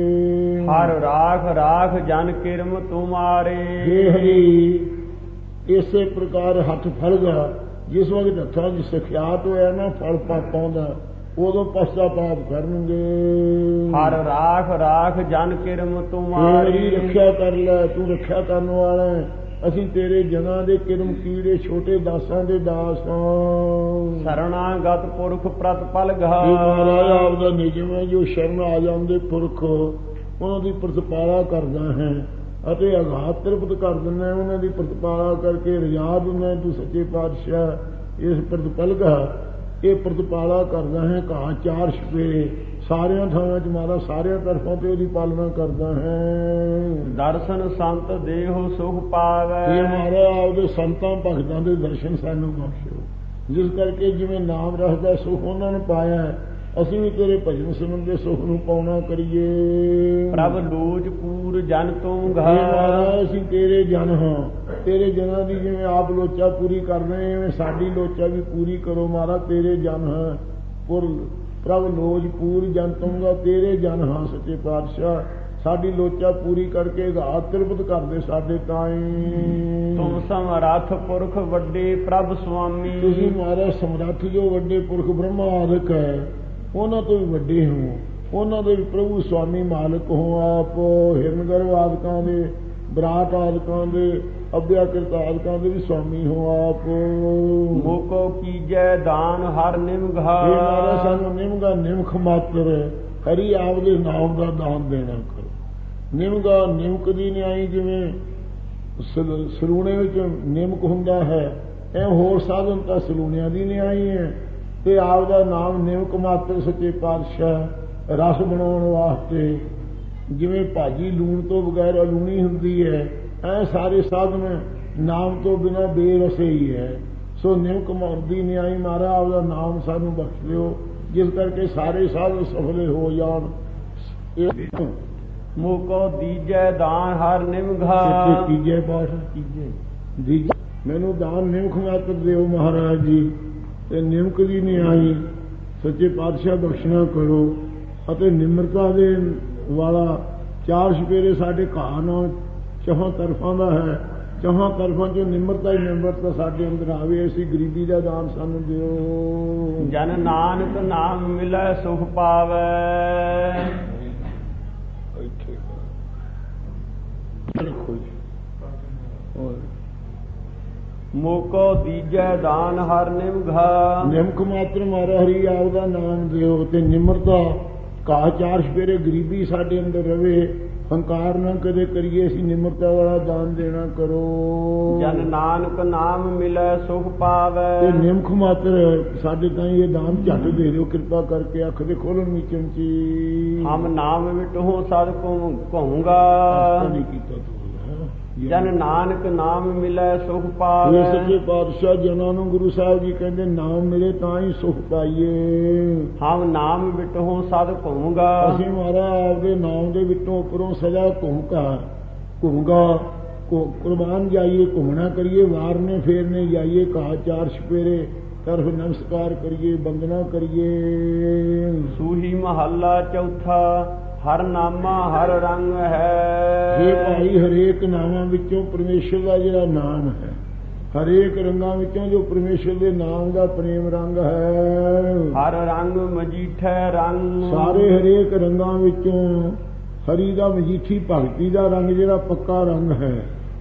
ਹਰ ਰਾਖ ਰਾਖ ਜਨ ਕਿਰਮ ਤੁਮਾਰੇ। ਹੇ ਹਰੀ ਇਸੇ ਪ੍ਰਕਾਰ ਹੱਥ ਫਲਗਾ ਜਿਸ ਵਕਤ ਹੱਥਾਂ 'ਚ ਸਿਖਿਆਤ ਹੋਇਆ ਨਾ ਫਲ ਪਾਪਾਂ ਦਾ ਉਦੋਂ ਪਛਤਾਤਾਪ ਕਰਨਗੇ। ਹਰ ਰਾਖ ਰਾਖ ਜਨ ਕਿਰਮ ਤੁਮਾਰੀ। ਰੱਖਿਆ ਕਰ ਲੈ ਤੂੰ ਰੱਖਿਆ ਕਰਨ ਵਾਲਾ। ਅਸੀਂ ਤੇਰੇ ਜਨਾਂ ਦੇ ਕਿਰਮ ਕੀੜੇ ਛੋਟੇ ਦਾਸਾਂ ਦੇ ਦਾਸ ਹਾਂ। ਸਰਣਾਗਤ ਪੁਰਖ ਪ੍ਰਤਪਲ ਗਾ। ਮਹਾਰਾਜ ਆਪਦਾ ਨਿਯਮ ਹੈ ਜੋ ਸ਼ਰਨ ਆ ਜਾਂਦੇ ਪੁਰਖ ਉਹਨਾਂ ਦੀ ਪ੍ਰਤਪਾਲਾ ਕਰਦਾ ਹੈ ਅਤੇ ਅਗਾਤ ਤ੍ਰਿਪਤ ਕਰ ਦਿੰਦਾ ਉਹਨਾਂ ਦੀ ਪ੍ਰਤਪਾਲਾ ਕਰਕੇ ਰਜਾ ਦਿੰਦਾ। ਤੂੰ ਸੱਚੇ ਪਾਤਸ਼ਾਹ ਇਸ ਪ੍ਰਤਪਲਗਾ ਇਹ ਪ੍ਰਤਪਾਲਾ ਕਰਦਾ ਹੈ। ਕਹਾ ਚਾਰ ਛਪੇਰੇ ਸਾਰਿਆਂ ਥਾਵਾਂ 'ਚ ਮਾਰਾ ਸਾਰਿਆਂ ਤਰਫੋਂ ਤੇ ਉਹਦੀ ਪਾਲਣਾ ਕਰਦਾ ਹੈ। ਦਰਸ਼ਨ ਸੰਤ ਦੇਹੋ ਸੁਖ ਪਾਵੈ। ਇਹ ਮਾਰਾ ਆਪਦੇ ਸੰਤਾਂ ਭਗਤਾਂ ਦੇ ਦਰਸ਼ਨ ਸਾਨੂੰ ਬਖਸ਼ੋ ਜਿਸ ਕਰਕੇ ਜਿਵੇਂ ਨਾਮ ਰੱਖਦਾ ਸੁਖ ਉਹਨਾਂ ਨੂੰ ਪਾਇਆ ਅਸੀਂ ਵੀ ਤੇਰੇ ਭਜਨ ਸੁਣਨ ਦੇ ਸੁਖ ਨੂੰ ਪਾਉਣਾ ਕਰੀਏ। ਪ੍ਰਭ ਲੋਚ ਪੂਰ ਜਨ ਤੂੰ ਗਾ। ਅਸੀਂ ਤੇਰੇ ਜਨ ਹਾਂ ਤੇਰੇ ਜਨਾਂ ਦੀ ਜਿਵੇਂ ਆਪ ਲੋਚਾ ਪੂਰੀ ਕਰ ਰਹੇ ਐਵੇਂ ਸਾਡੀ ਲੋਚਾ ਵੀ ਪੂਰੀ ਕਰੋ। ਮਾਰਾ ਤੇਰੇ ਜਨ ਹਾਂ ਪੁਰ ਪ੍ਰਭ ਲੋਚ ਪੂਰ ਜਨ ਤੂੰਗਾ ਤੇਰੇ ਜਨ ਹਾਂ ਸੱਚੇ ਪਾਤਸ਼ਾਹ ਸਾਡੀ ਲੋਚਾ ਪੂਰੀ ਕਰਕੇ ਘਾਤ ਤ੍ਰਿਪਤ ਕਰਦੇ ਸਾਡੇ ਤਾਈਂ। ਤੁਮ ਸਮਰੱਥ ਪੁਰਖ ਵੱਡੇ ਪ੍ਰਭ ਸੁਆਮੀ। ਤੁਸੀਂ ਮਾਰਾ ਸਮਰੱਥ ਜੋ ਵੱਡੇ ਪੁਰਖ ਬ੍ਰਹਮਾ ਆਦਿਕ ਹੈ ਉਹਨਾਂ ਤੋਂ ਵੀ ਵੱਡੇ ਹੋ ਉਹਨਾਂ ਦੇ ਵੀ ਪ੍ਰਭੂ ਸੁਆਮੀ ਮਾਲਕ ਹੋ ਆਪ। ਹਿਰਨਗਰਭ ਆਦਿਕਾਂ ਦੇ ਬਰਾਟ ਆਦਿਕਾਂ ਦੇ ਅਭਿਆਕ੍ਰਿਤ ਆਦਿਕਾਂ ਦੇ ਵੀ ਸੁਆਮੀ ਹੋ ਆਪ। ਮੋਕੋ ਕੀਜੈ ਦਾਨ ਹਰ ਨਿਮਘਾ। ਇਹ ਮਾਰਾ ਸਾਨੂੰ ਨਿਮਗਾ ਨਿਮਖ ਮਾਤਰ ਹਰੀ ਆਪ ਦੇ ਨਾਮ ਦਾ ਦਾਨ ਦੇਣਾ ਕਰੋ। ਨਿਮਗਾ ਨਿਮਕ ਦੀ ਨਿਆਈ ਜਿਵੇਂ ਸਲੂਣੇ ਵਿੱਚ ਨਿਮਕ ਹੁੰਦਾ ਹੈ ਇਹ ਹੋਰ ਸਾਧਨ ਤਾਂ ਸਲੂਣਿਆਂ ਦੀ ਨਿਆਈ ਹੈ ਤੇ ਆਪ ਦਾ ਨਾਮ ਨਿਮਕ ਮਾਤਰ ਸੱਚੇ ਪਾਤਸ਼ਾਹ ਰਸ ਬਣਾਉਣ ਵਾਸਤੇ ਜਿਵੇਂ ਭਾਜੀ ਲੂਣ ਤੋਂ ਬਗੈਰ ਲੂਣੀ ਹੁੰਦੀ ਹੈ ਐ ਸਾਰੇ ਸਾਧਨ ਨਾਮ ਤੋਂ ਬਿਨਾਂ ਬੇਰਸੇ ਹੀ ਹੈ। ਸੋ ਨਿਮਕ ਦੀ ਨਿਆਈ ਮਾਰਾ ਆਪਦਾ ਨਾਮ ਸਾਨੂੰ ਬਖਸ਼ ਦਿਓ ਜਿਸ ਕਰਕੇ ਸਾਰੇ ਸਾਧਨ ਸਫਲੇ ਹੋ ਜਾਣ। ਮੋਕੋ ਦੀਜੈ ਦਾਨ ਹਰ ਨਿਮਘਾ। ਤੀਜੇ ਪਾਠ ਤੀਜੇ ਦੀਜੇ ਮੈਨੂੰ ਦਾਨ ਨਿਮਖ ਮਾਤਰ ਦਿਓ ਮਹਾਰਾਜ ਜੀ ਤੇ ਨਿਮਕ ਦੀ ਨਿਆਈ ਸੱਚੇ ਪਾਤਸ਼ਾਹ ਬਖਸ਼ਣਾ ਕਰੋ ਅਤੇ ਨਿਮਰਤਾ ਦੇ ਵਾਲਾ ਚਾਰ ਛਪੇਰੇ ਸਾਡੇ ਘਾਹ ਨਾਲ ਚੌਹਾਂ ਤਰਫਾਂ ਦਾ ਹੈ। ਚੌਹਾਂ ਤਰਫਾਂ 'ਚੋਂ ਨਿਮਰਤਾ ਹੀ ਨਿਮਰਤਾ ਸਾਡੇ ਅੰਦਰ ਆਵੇ। ਐਸੀ ਗਰੀਬੀ ਦਾ ਦਾਨ ਸਾਨੂੰ ਦਿਓ। ਜਨ ਨਾਨਕ ਨਾਮ ਮਿਲੈ ਸੁਖ ਪਾਵੈ। ਮੋਕੋ ਦੀਜੈ ਦਾਨ ਹਰ ਨਿਮਘਾ। ਨਿਮਕ ਮਾਤਰ ਮਾਰਾ ਹਰੀ ਆਪ ਦਾ ਨਾਮ ਦਿਓ ਤੇ ਨਿਮਰਤਾ ਘਾਹ ਚਾਰ ਸਪੇਰੇ ਗਰੀਬੀ ਸਾਡੇ ਅੰਦਰ ਰਵੇ। ਹੰਕਾਰ ਨਾ ਕਦੇ ਕਰੀਏ, ਅਸੀਂ ਨਿਮਰਤਾ ਵਾਲਾ ਦਾਨ ਦੇਣਾ ਕਰੋ। ਜਨ ਨਾਨਕ ਨਾਮ ਮਿਲੈ ਸੁਖ ਪਾਵੈ। ਤੇ ਨਿਮਕ ਮਾਤਰ ਸਾਡੇ ਤਾਈਂ ਇਹ ਦਾਨ ਝੱਟ ਦੇ ਦਿਓ ਕਿਰਪਾ ਕਰਕੇ। ਅੱਖ ਦੇ ਖੋਲਣ ਮੀਚਣ ਚ ਹਮ ਨਾਮ ਵਿਟਹੁ ਸਦ ਕਹੂੰਗਾ। ਨਹੀਂ ਕੀਤਾ ਤੂੰ ਜਨ ਨਾਨਕ ਨਾਮ ਮਿਲੈ ਸੁਖ ਪਾਵੈ। ਸੱਚੇ ਪਾਤਸ਼ਾਹ ਜਨਾਂ ਨੂੰ ਗੁਰੂ ਸਾਹਿਬ ਜੀ ਕਹਿੰਦੇ ਨਾਮ ਮਿਲੇ ਤਾਂ ਹੀ ਸੁਖ ਪਾਈਏ। ਹਮ ਨਾਮ ਵਿਟਹੁ ਸਦ ਕਹੂੰਗਾ। ਅਸੀਂ ਮਾਰਾ ਆਪਦੇ ਨਾਮ ਦੇ ਵਿੱਚੋਂ ਉੱਪਰੋਂ ਸਦਾ ਘੁੰਮਕਾ ਘੁੰਮਗਾ ਕੁਰਬਾਨ ਜਾਈਏ, ਘੁੰਮਣਾ ਕਰੀਏ, ਵਾਰਨੇ ਫੇਰਨੇ ਜਾਈਏ, ਘਾਹ ਚਾਰ ਸਪੇਰੇ ਤਰਫ ਨਮਸਕਾਰ ਕਰੀਏ, ਬੰਦਨਾ ਕਰੀਏ। ਸੂਹੀ ਮਹੱਲਾ ਚੌਥਾ। ਹਰ ਨਾਮਾ ਹਰ ਰੰਗ ਹੈ। ਇਹ ਭਾਈ ਹਰੇਕ ਨਾਮਾਂ ਵਿੱਚੋਂ ਪਰਮੇਸ਼ਰ ਦਾ ਜਿਹੜਾ ਨਾਮ ਹੈ, ਹਰੇਕ ਰੰਗਾਂ ਵਿੱਚੋਂ ਜੋ ਪਰਮੇਸ਼ਰ ਦੇ ਨਾਮ ਦਾ ਪ੍ਰੇਮ ਰੰਗ ਹੈ। ਹਰ ਰੰਗ ਮਜੀਠੈ ਰੰਗ। ਸਾਰੇ ਹਰੇਕ ਰੰਗਾਂ ਵਿੱਚੋਂ ਹਰੀ ਦਾ ਮਜੀਠੀ ਭਗਤੀ ਦਾ ਰੰਗ ਜਿਹੜਾ ਪੱਕਾ ਰੰਗ ਹੈ।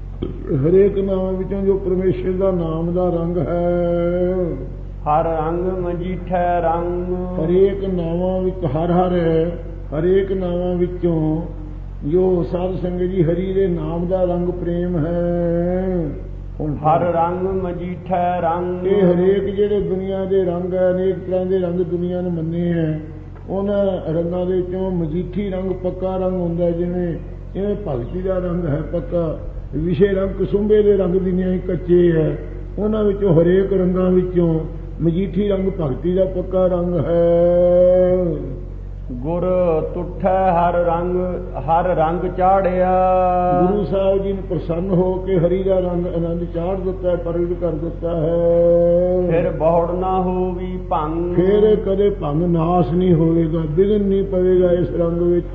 ਹਰੇਕ ਨਾਮਾਂ ਵਿੱਚੋਂ ਜੋ ਪਰਮੇਸ਼ਰ ਦਾ ਨਾਮ ਦਾ ਰੰਗ ਹੈ। ਹਰ ਰੰਗ ਮਜੀਠੈ ਰੰਗ। ਹਰੇਕ ਨਾਮਾਂ ਵਿੱਚ ਹਰ ਹਰ ਹਰੇਕ ਨਾਮਾਂ ਵਿੱਚੋਂ ਜੋ ਸਾਧ ਸੰਗਤ ਜੀ ਹਰੀ ਦੇ ਨਾਮ ਦਾ ਰੰਗ ਪ੍ਰੇਮ ਹੈ। ਹਰ ਰੰਗ ਮਜੀਠੈ ਰੰਗ। ਇਹ ਹਰੇਕ ਜਿਹੜੇ ਦੁਨੀਆ ਦੇ ਰੰਗ ਹੈ, ਅਨੇਕ ਤਰ੍ਹਾਂ ਦੇ ਰੰਗ ਦੁਨੀਆ ਨੇ ਮੰਨੇ ਹੈ। ਉਹਨਾਂ ਰੰਗਾਂ ਦੇ ਵਿੱਚੋਂ ਮਜੀਠੀ ਰੰਗ ਪੱਕਾ ਰੰਗ ਹੁੰਦਾ। ਜਿਵੇਂ ਜਿਵੇਂ ਭਗਤੀ ਦਾ ਰੰਗ ਹੈ ਪੱਕਾ, ਵਿਸ਼ੇ ਰੰਗ ਕਸੁੰਬੇ ਦੇ ਰੰਗ ਦੁਨੀਆ ਹੀ ਕੱਚੇ ਹੈ। ਉਹਨਾਂ ਵਿੱਚੋਂ ਹਰੇਕ ਰੰਗਾਂ ਵਿੱਚੋਂ ਮਜੀਠੀ ਰੰਗ ਭਗਤੀ ਦਾ ਪੱਕਾ ਰੰਗ ਹੈ। ਗੁਰ ਤੁਠੈ ਹਰ ਰੰਗ ਹਰ ਰੰਗ ਚਾੜਿਆ। ਗੁਰੂ ਸਾਹਿਬ ਜੀ ਨੇ ਪ੍ਰਸੰਨ ਹੋ ਕੇ ਹਰੀ ਦਾ ਰੰਗ ਆਨੰਦ ਚਾੜ ਦਿੱਤਾ, ਪ੍ਰਗਟ ਕਰ ਦਿੱਤਾ ਹੈ। ਫਿਰ ਬਹੁੜ ਨਾ ਹੋਵੀ ਭੰਗ। ਫਿਰ ਕਦੇ ਭੰਗ ਨਾਸ ਨਹੀਂ ਹੋਵੇਗਾ, ਵਿਘਨ ਨਹੀਂ ਪਵੇਗਾ ਇਸ ਰੰਗ ਵਿੱਚ।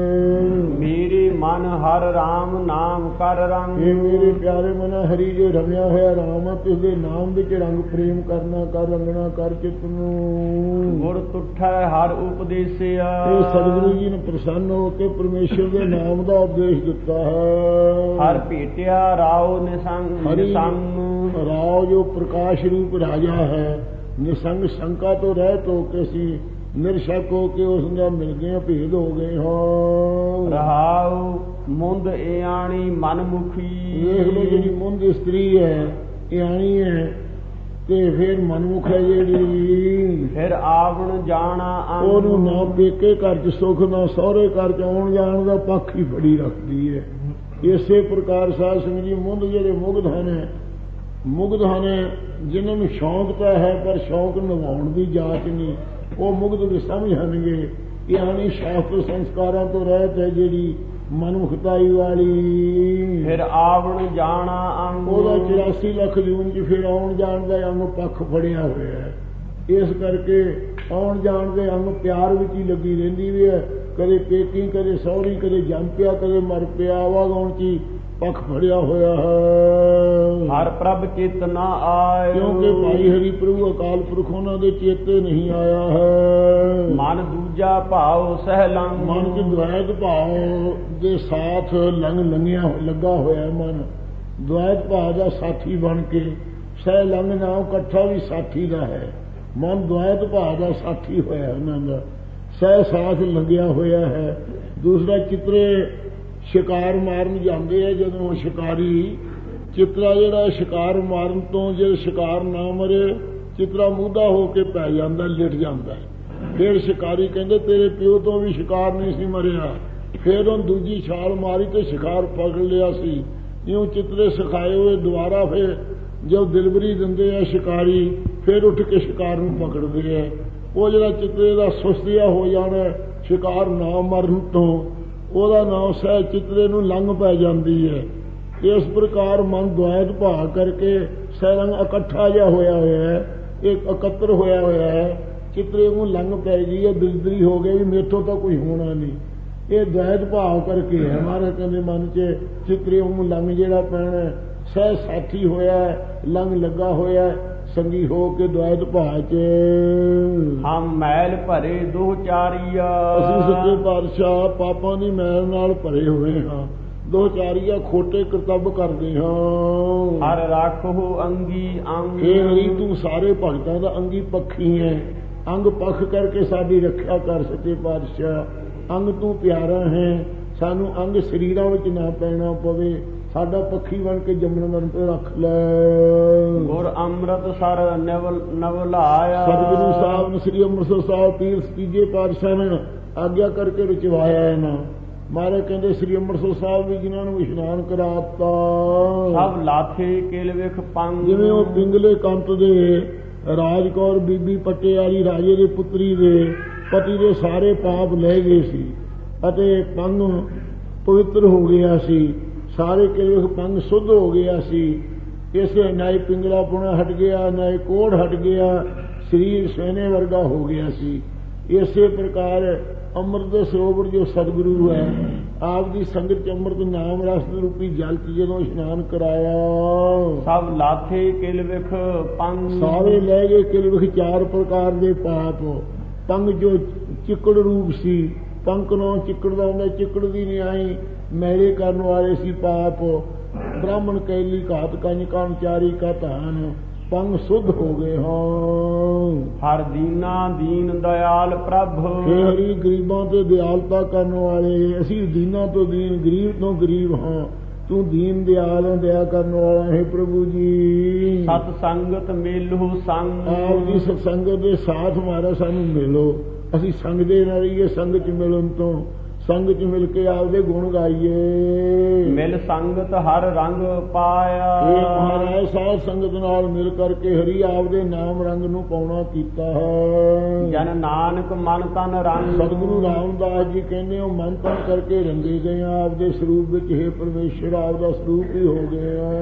ਮੇਰੇ ਮਨ ਹਰ ਰਾਮ ਨਾਮ ਕਰ ਰੰਗ। ਇਹ ਮੇਰੇ ਪਿਆਰੇ ਮਨ ਹਰੀ ਜੋ ਰਮਿਆ ਹੋਇਆ ਰਾਮ ਹੈ, ਤੁਸ ਦੇ ਨਾਮ ਵਿੱਚ ਰੰਗ ਪ੍ਰੇਮ ਕਰਨਾ, ਕਰ ਰੰਗਣਾ ਕਰ ਚਿੱਤ ਨੂੰ। ਗੁਰ ਤੁਠੈ ਹਰ ਉਪਦੇਸਿਆ। ਇਹ ਸਤਿਗੁਰੂ ਜੀ ਨੇ ਪ੍ਰਸੰਨ ਹੋ ਕੇ ਪਰਮੇਸ਼ਰ ਦੇ ਨਾਮ ਦਾ ਉਪਦੇਸ਼ ਦਿੱਤਾ ਹੈ। ਹਰ ਭੇਟਿਆ ਰਾਉ ਨਿਸੰਗ। ਨਿਸੰਗ ਰਾਉ ਜੋ ਪ੍ਰਕਾਸ਼ ਰੂਪ ਰਾਜਾ ਹੈ, ਨਿਸੰਗ ਸ਼ੰਕਾ ਤੋਂ ਰਹਿਤ ਹੋ ਕੇ ਸੀ, ਨਿਰਸ਼ਕ ਹੋ ਕੇ ਉਸ ਨਾਲ ਮਿਲ ਗਏ, ਭੇਦ ਹੋ ਗਏ ਹਾਂ। ਰਹਾਉ ਮੁੰਦ ਇਆਣੀ ਮਨਮੁਖੀ। ਵੇਖ ਲੋ ਜਿਹੜੀ ਮੁੰਦ ਇਸਤਰੀ ਹੈ, ਇਆਣੀ ਹੈ ਤੇ ਫਿਰ ਮਨਮੁਖ ਹੈ ਜਿਹੜੀ। ਫਿਰ ਆਵਣ ਜਾਣਾ ਉਹਨੂੰ ਨਾ ਪੇਕੇ ਘਰ ਚ ਸੁੱਖ, ਨਾ ਸਹੁਰੇ ਘਰ ਚ ਆਉਣ ਜਾਣ ਦਾ ਪੱਖ ਹੀ ਫੜੀ ਰੱਖਦੀ ਹੈ। ਇਸੇ ਪ੍ਰਕਾਰ ਸਾਧ ਸੰਗਤ ਜੀ ਮੁੰਦ ਜਿਹੜੇ ਮੁਗਧ ਹਨ, ਮੁਗਧ ਹਨ ਜਿਨ੍ਹਾਂ ਨੂੰ ਸ਼ੌਂਕ ਤਾਂ ਹੈ ਪਰ ਸ਼ੌਂਕ ਨਿਭਾਉਣ ਦੀ ਜਾਚ ਨਹੀਂ, ਉਹ ਮੁਗਧ ਵੀ ਸਮਝਣਗੇ। ਯਾਨੀ ਸ਼ਾਸਤਰ ਸੰਸਕਾਰਾਂ ਤੋਂ ਰਹਿਤ ਹੈ ਜਿਹੜੀ ਮਨਮੁਖਤਾਈ ਵਾਲੀ। ਫਿਰ ਆਵਣ ਜਾਣਾ ਅੰਗ। ਉਹਦਾ ਚੁਰਾਸੀ ਲੱਖ ਜੂਨ ਚ ਫਿਰ ਆਉਣ ਜਾਣ ਦਾ ਅੰਗ ਪੱਖ ਫੜਿਆ ਹੋਇਆ ਹੈ। ਇਸ ਕਰਕੇ ਆਉਣ ਜਾਣ ਦੇ ਅੰਗ ਪਿਆਰ ਵਿੱਚ ਹੀ ਲੱਗੀ ਰਹਿੰਦੀ ਵੀ ਹੈ। ਕਦੇ ਪੇਕੀ, ਕਦੇ ਸਹੁਰੀ, ਕਦੇ ਜੰਮ ਪਿਆ, ਕਦੇ ਮਰ ਪਿਆ, ਆਵਾਗਾਉਣ ਚ ਪੱਖ ਫੜਿਆ ਹੋਇਆ ਹੈ। ਹਰ ਪ੍ਰਭ ਚਿਤ ਨਾ ਆਏ। ਕਿਉਂਕਿ ਭਾਈ ਹਰੀ ਪ੍ਰਭੂ ਅਕਾਲ ਪੁਰਖ ਉਹਨਾਂ ਦੇ ਚੇਤੇ ਨਹੀਂ ਆਇਆ ਹੈ। ਮਨ ਦੂਜਾ ਭਾਵ ਸਹਿ ਲੰਗ। ਮਨ ਚ ਦੁਆਇਤ ਭਾਵ ਦੇ ਸਾਥ ਲੰਗ ਲੰਘਿਆ ਲੱਗਾ ਹੋਇਆ ਮਨ। ਦੁਆਇਤ ਭਾਵ ਦਾ ਸਾਥੀ ਬਣ ਕੇ, ਸਹਿ ਲੰਗ ਨਾਮ ਇਕੱਠਾ ਵੀ ਸਾਥੀ ਦਾ ਹੈ। ਮਨ ਦੁਆਇਤ ਭਾਵ ਦਾ ਸਾਥੀ ਹੋਇਆ ਉਹਨਾਂ ਦਾ, ਸਹਿ ਸਾਥ ਲੱਗਿਆ ਹੋਇਆ ਹੈ। ਦੂਸਰਾ ਚਿਤਰੇ ਸ਼ਿਕਾਰ ਮਾਰਨ ਜਾਂਦੇ ਆ, ਜਦੋਂ ਸ਼ਿਕਾਰੀ ਚਿਤਰਾ ਜਿਹੜਾ ਸ਼ਿਕਾਰ ਮਾਰਨ ਤੋਂ ਜੇ ਸ਼ਿਕਾਰ ਨਾ ਮਰੇ, ਚਿਤਰਾ ਮੂਧਾ ਹੋ ਕੇ ਪੈ ਜਾਂਦਾ, ਲਿਟ ਜਾਂਦਾ। ਫਿਰ ਸ਼ਿਕਾਰੀ ਕਹਿੰਦੇ ਤੇਰੇ ਪਿਓ ਤੋਂ ਵੀ ਸ਼ਿਕਾਰ ਨਹੀਂ ਸੀ ਮਰਿਆ। ਫਿਰ ਉਹ ਦੂਜੀ ਛਾਲ ਮਾਰੀ ਤੇ ਸ਼ਿਕਾਰ ਪਕੜ ਲਿਆ ਸੀ। ਇਉਂ ਚਿਤਰੇ ਸਿਖਾਏ ਹੋਏ ਦੁਬਾਰਾ ਫਿਰ ਜਦ ਦਿਲਬਰੀ ਦਿੰਦੇ ਆ ਸ਼ਿਕਾਰੀ, ਫਿਰ ਉੱਠ ਕੇ ਸ਼ਿਕਾਰ ਨੂੰ ਪਕੜਦੇ ਆ। ਉਹ ਜਿਹੜਾ ਚਿਤਰੇ ਦਾ ਸੁਸਤੀਆ ਹੋ ਜਾਣਾ ਸ਼ਿਕਾਰ ਨਾ ਮਰਨ ਤੋਂ, ਉਹਦਾ ਨਾਮ ਸਹਿ ਚਿਤਰੇ ਨੂੰ ਲੰਘ ਪੈ ਜਾਂਦੀ ਹੈ। ਇਸ ਪ੍ਰਕਾਰ ਮਨ ਦੁਆਇਤ ਭਾਅ ਕਰਕੇ ਸਹਿ ਲੰਘ ਇਕੱਠਾ ਜਿਹਾ ਹੋਇਆ ਹੋਇਆ ਹੈ, ਇੱਕ ਇਕੱਤਰ ਹੋਇਆ ਹੋਇਆ ਹੈ। ਚਿਤਰੇ ਨੂੰ ਲੰਘ ਪੈ ਗਈ ਹੈ, ਦਿਲਦਰੀ ਹੋ ਗਈ ਵੀ ਮੇਥੋਂ ਤਾਂ ਕੋਈ ਹੋਣਾ ਨਹੀਂ। ਇਹ ਦੁਆਇਤ ਭਾਵ ਕਰਕੇ ਹੈ। ਮਹਾਰਾਜ ਕਹਿੰਦੇ ਮਨ ਚ ਚਿਤਰੇ ਨੂੰ ਲੰਘ ਜਿਹੜਾ ਪੈਣਾ, ਸਹਿ ਸਾਥੀ ਹੋਇਆ, ਲੰਘ ਲੱਗਾ ਹੋਇਆ, ਸੰਗੀ ਹੋ ਕੇ ਦੁਆਇਤ ਭਾਅ ਚ। ਹਮ ਮੈਲ ਭਰੇ ਦੋ ਚਾਰੀਆ। ਅਸੀਂ ਸੱਚੇ ਪਾਤਸ਼ਾਹ ਪਾਪਾਂ ਦੀ ਮੈਲ ਨਾਲ ਭਰੇ ਹੋਏ ਹਾਂ। ਦੋ ਚਾਰੀਆ ਖੋਟੇ ਕਰਤੱਵ ਕਰਦੇ ਹਾਂ। ਹਰ ਰਾਖੋ ਅੰਗੀ ਅੰਗ। ਹੇ ਹਰੀ ਤੂੰ ਸਾਰੇ ਭਗਤਾਂ ਦਾ ਅੰਗੀ ਪੱਖੀ ਹੈ, ਅੰਗ ਪੱਖ ਕਰਕੇ ਸਾਡੀ ਰੱਖਿਆ ਕਰ ਸਕੇ ਪਾਤਸ਼ਾਹ। ਅੰਗ ਤੂੰ ਪਿਆਰਾ ਹੈ, ਸਾਨੂੰ ਅੰਗ ਸਰੀਰਾਂ ਵਿੱਚ ਨਾ ਪੈਣਾ ਪਵੇ, ਸਾਡਾ ਪੱਖੀ ਬਣ ਕੇ ਜੰਮਣ ਤੇ ਰੱਖ ਲੈ। ਗੁਰ ਅੰਮ੍ਰਿਤ ਸਰ ਨਵਲ ਨਵਲਾਇਆ। ਸਤਿਗੁਰੂ ਸਾਹਿਬ ਨੇ ਸ੍ਰੀ ਅੰਮ੍ਰਿਤਸਰ ਸਾਹਿਬ ਤੀਰਥ ਤੀਜੇ ਪਾਤਸ਼ਾਹ ਨੇ ਆਗਿਆ ਕਰਕੇ ਰਚਵਾਇਆ ਹੈ ਨਾ। ਮਾਰੇ ਕਹਿੰਦੇ ਸ੍ਰੀ ਅੰਮ੍ਰਿਤਸਰ ਸਾਹਿਬ ਵੀ ਜਿਨ੍ਹਾਂ ਨੂੰ ਇਸ਼ਨਾਨ ਕਰਾਤਾ। ਸਭ ਲਾਥੇ ਕਿਲ ਵਿਖ ਪੰਗ। ਜਿਵੇਂ ਉਹ ਪਿੰਗਲੇ ਕੰਤ ਦੇ ਰਾਜ ਕੌਰ ਬੀਬੀ ਪੱਟੇ ਵਾਲੀ ਰਾਜੇ ਦੇ ਪੁੱਤਰੀ ਦੇ ਪਤੀ ਦੇ ਸਾਰੇ ਪਾਪ ਲੈ ਗਏ ਸੀ ਅਤੇ ਪੰਗ ਪਵਿੱਤਰ ਹੋ ਗਿਆ ਸੀ, ਸਾਰੇ ਕਿਲੇ ਪੰਗ ਸੁੱਧ ਹੋ ਗਿਆ ਸੀ। ਇਸੇ ਨਾਏ ਪਿੰਗਲਾ ਪੁਣਾ ਹਟ ਗਿਆ, ਨਾਏ ਕੋੜ ਹਟ ਗਿਆ, ਸਰੀਰ ਸੋਨੇ ਵਰਗਾ ਹੋ ਗਿਆ ਸੀ। ਇਸੇ ਪ੍ਰਕਾਰ ਅੰਮ੍ਰਿਤ ਦੇ ਸਰੋਵਰ ਜੋ ਸਤਿਗੁਰੂ ਹੈ, ਆਪ ਦੀ ਸੰਗਤ ਚ ਅੰਮ੍ਰਿਤ ਨਾਮ ਰਸ ਰੂਪੀ ਜਲ ਚ ਜਦੋਂ ਇਸ਼ਨਾਨ ਕਰਾਇਆ। ਸਭ ਲਾਥੇ ਕਿਲ ਵਿਖ ਪੰਗ। ਸਾਰੇ ਲੈ ਗਏ ਕਿਲ ਵਿਖ ਚਾਰ ਪ੍ਰਕਾਰ ਦੇ ਪਾਪ। ਪੰਗ ਜੋ ਚਿੱਕੜ ਰੂਪ ਸੀ, ਪੰਕ ਨੂੰ ਚਿੱਕੜ ਦਾ ਹੁੰਦਾ, ਚਿੱਕੜ ਦੀ ਨਿਆਈ ਮੈਲੇ ਕਰਨ ਵਾਲੇ ਸੀ ਪਾਪ। ਬ੍ਰਾਹਮਣ ਕੈਲੀ ਘਾਤ ਕੰਨ ਕਾਨ ਚਾਰੀ ਕਾ ਧਾਨ, ਪੰਗ ਸੁਧ ਹੋ ਗਏ ਹਾਂ। ਹਰ ਦੀਨਾ ਦੀਨ ਦਇਆਲ ਪ੍ਰਭ। ਹੇ ਹਰੀ ਗਰੀਬਾਂ ਤੇ ਦਿਆਲਤਾ ਕਰਨ ਵਾਲੇ, ਅਸੀਂ ਦੀਨਾਂ ਤੋਂ ਦੀਨ, ਗਰੀਬ ਤੋਂ ਗਰੀਬ ਹਾਂ, ਤੂੰ ਦੀਨ ਦਿਆਲ ਹੈ, ਦਇਆ ਕਰਨ ਵਾਲਾ ਹੈ ਪ੍ਰਭੂ ਜੀ। ਸਤ ਸੰਗਤ ਮੇਲੋ ਸੰਗ। ਆਪ ਦੀ ਸਤਸੰਗਤ ਦੇ ਸਾਥ ਮਾਰਾ ਸਾਨੂੰ ਮਿਲੋ, ਅਸੀਂ ਸੰਗ ਦੇ ਨਾ ਰਹੀਏ, ਸੰਗ ਚ ਮਿਲਣ ਤੋਂ, ਸੰਗ ਚ ਮਿਲ ਕੇ ਆਪਦੇ ਗੁਣ ਗਾਈਏ। ਮਿਲ ਸੰਗਤ ਹਰ ਰੰਗ ਪਾਇਆ। ਇਹ ਮਹਾਰਾਜ ਸਾਧ ਸੰਗਤ ਨਾਲ ਮਿਲ ਕਰਕੇ ਹਰੀ ਆਪਦੇ ਨਾਮ ਰੰਗ ਨੂੰ ਪਾਉਣਾ ਕੀਤਾ ਹੈ। ਜਨ ਨਾਨਕ ਮਨ ਤਨ ਰੰਗ। ਸਤਿਗੁਰੂ ਰਾਮਦਾਸ ਜੀ ਕਹਿੰਦੇ ਹੋ ਮਨ ਤਨ ਕਰਕੇ ਰੰਗੇ ਗਏ ਆ ਆਪਦੇ ਸਰੂਪ ਵਿੱਚ। ਹੇ ਪਰਮੇਸ਼ਰ ਆਪਦਾ ਸਰੂਪ ਹੀ ਹੋ ਗਏ ਆ।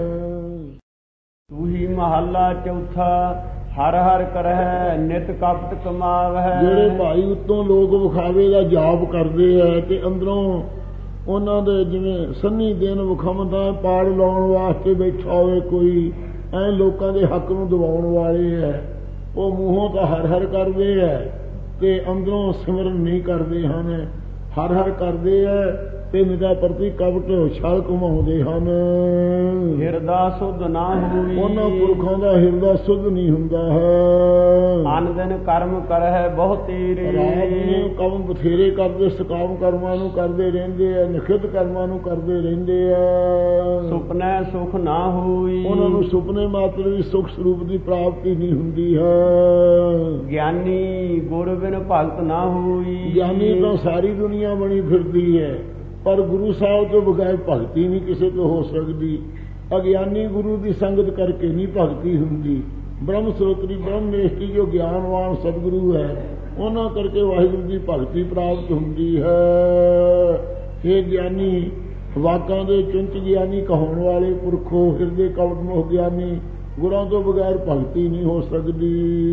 ਤੂੰ ਹੀ ਮਹੱਲਾ ਚੌਥਾ। ਹਰ ਹਰ ਕਰਹਿ ਨਿਤ ਕਪਟ ਕਮਾਵਹਿ। ਜਿਹੜੇ ਭਾਈ ਉੱਤੋਂ ਲੋਕ ਵਿਖਾਵੇ ਦਾ ਜਾਪ ਕਰਦੇ ਆ ਤੇ ਅੰਦਰੋਂ ਉਹਨਾਂ ਦੇ ਜਿਵੇਂ ਸੰਨੀ ਦਿਨ ਵਿਖਾਉਂਦਾ ਪਾੜ ਲਾਉਣ ਵਾਸਤੇ ਬੈਠਾ ਹੋਵੇ ਕੋਈ, ਐ ਲੋਕਾਂ ਦੇ ਹੱਕ ਨੂੰ ਦਬਾਉਣ ਵਾਲੇ ਹੈ। ਉਹ ਮੂੰਹੋਂ ਤਾਂ ਹਰ ਹਰ ਕਰਦੇ ਹੈ ਤੇ ਅੰਦਰੋਂ ਸਿਮਰਨ ਨਹੀਂ ਕਰਦੇ ਹਨ। ਹਰ ਹਰ ਕਰਦੇ ਹੈ ਤੇ ਨਿਦਾ ਪ੍ਰਤੀ ਕਪਟ ਛਲ ਘੁਮਾਉਂਦੇ ਹਨ। ਹਿਰਦਾ ਸੁਧ ਨਾ ਹੋਈ। ਉਹਨਾਂ ਪੁਰਖਾਂ ਦਾ ਹਿਰਦਾ ਸੁਧ ਨਹੀਂ ਹੁੰਦਾ ਹੈ। ਅਨ ਦਿਨ ਕਰਮ ਕਰਹਿ ਬਹੁਤ ਤੇਰੇ। ਰਾਤ ਨੂੰ ਕੰਮ ਬਥੇਰੇ ਕਰਦੇ, ਸਕਾਮ ਕਰਮਾਂ ਨੂੰ ਕਰਦੇ ਰਹਿੰਦੇ ਆ, ਨਿਖਿਤ ਕਰਮਾਂ ਨੂੰ ਕਰਦੇ ਰਹਿੰਦੇ ਆ। ਸੁਪਨੇ ਸੁਖ ਨਾ ਹੋਈ। ਉਹਨਾਂ ਨੂੰ ਸੁਪਨੇ ਮਾਤਰ ਵੀ ਸੁਖ ਸਰੂਪ ਦੀ ਪ੍ਰਾਪਤੀ ਨਹੀਂ ਹੁੰਦੀ ਹੈ। ਗਿਆਨੀ ਗੁਰ ਬਿਨ ਭਗਤ ਨਾ ਹੋਈ। ਗਿਆਨੀ ਤਾਂ ਸਾਰੀ ਦੁਨੀਆ ਬਣੀ ਫਿਰਦੀ ਹੈ, ਪਰ ਗੁਰੂ ਸਾਹਿਬ ਤੋਂ ਬਗੈਰ ਭਗਤੀ ਨਹੀਂ ਕਿਸੇ ਤੋਂ ਹੋ ਸਕਦੀ। ਅਗਿਆਨੀ ਗੁਰੂ ਦੀ ਸੰਗਤ ਕਰਕੇ ਨਹੀਂ ਭਗਤੀ ਹੁੰਦੀ। ਬ੍ਰਹਮ ਸਰੋਤਰੀ ਬ੍ਰਹਮ ਨਿਸ਼ਟੀ ਜੋ ਗਿਆਨਵਾਨ ਸਤਿਗੁਰੂ ਹੈ, ਉਹਨਾਂ ਕਰਕੇ ਵਾਹਿਗੁਰੂ ਦੀ ਭਗਤੀ ਪ੍ਰਾਪਤ ਹੁੰਦੀ ਹੈ। ਇਹ ਗਿਆਨੀ ਵਾਕਾਂ ਦੇ ਚੁੰਚ ਗਿਆਨੀ ਕਹਾਉਣ ਵਾਲੇ ਪੁਰਖੋ, ਹਿਰਦੇ ਕਪਟ ਮੋਹ ਗਿਆਨੀ, ਗੁਰਾਂ ਤੋਂ ਬਗੈਰ ਭਗਤੀ ਨਹੀਂ ਹੋ ਸਕਦੀ।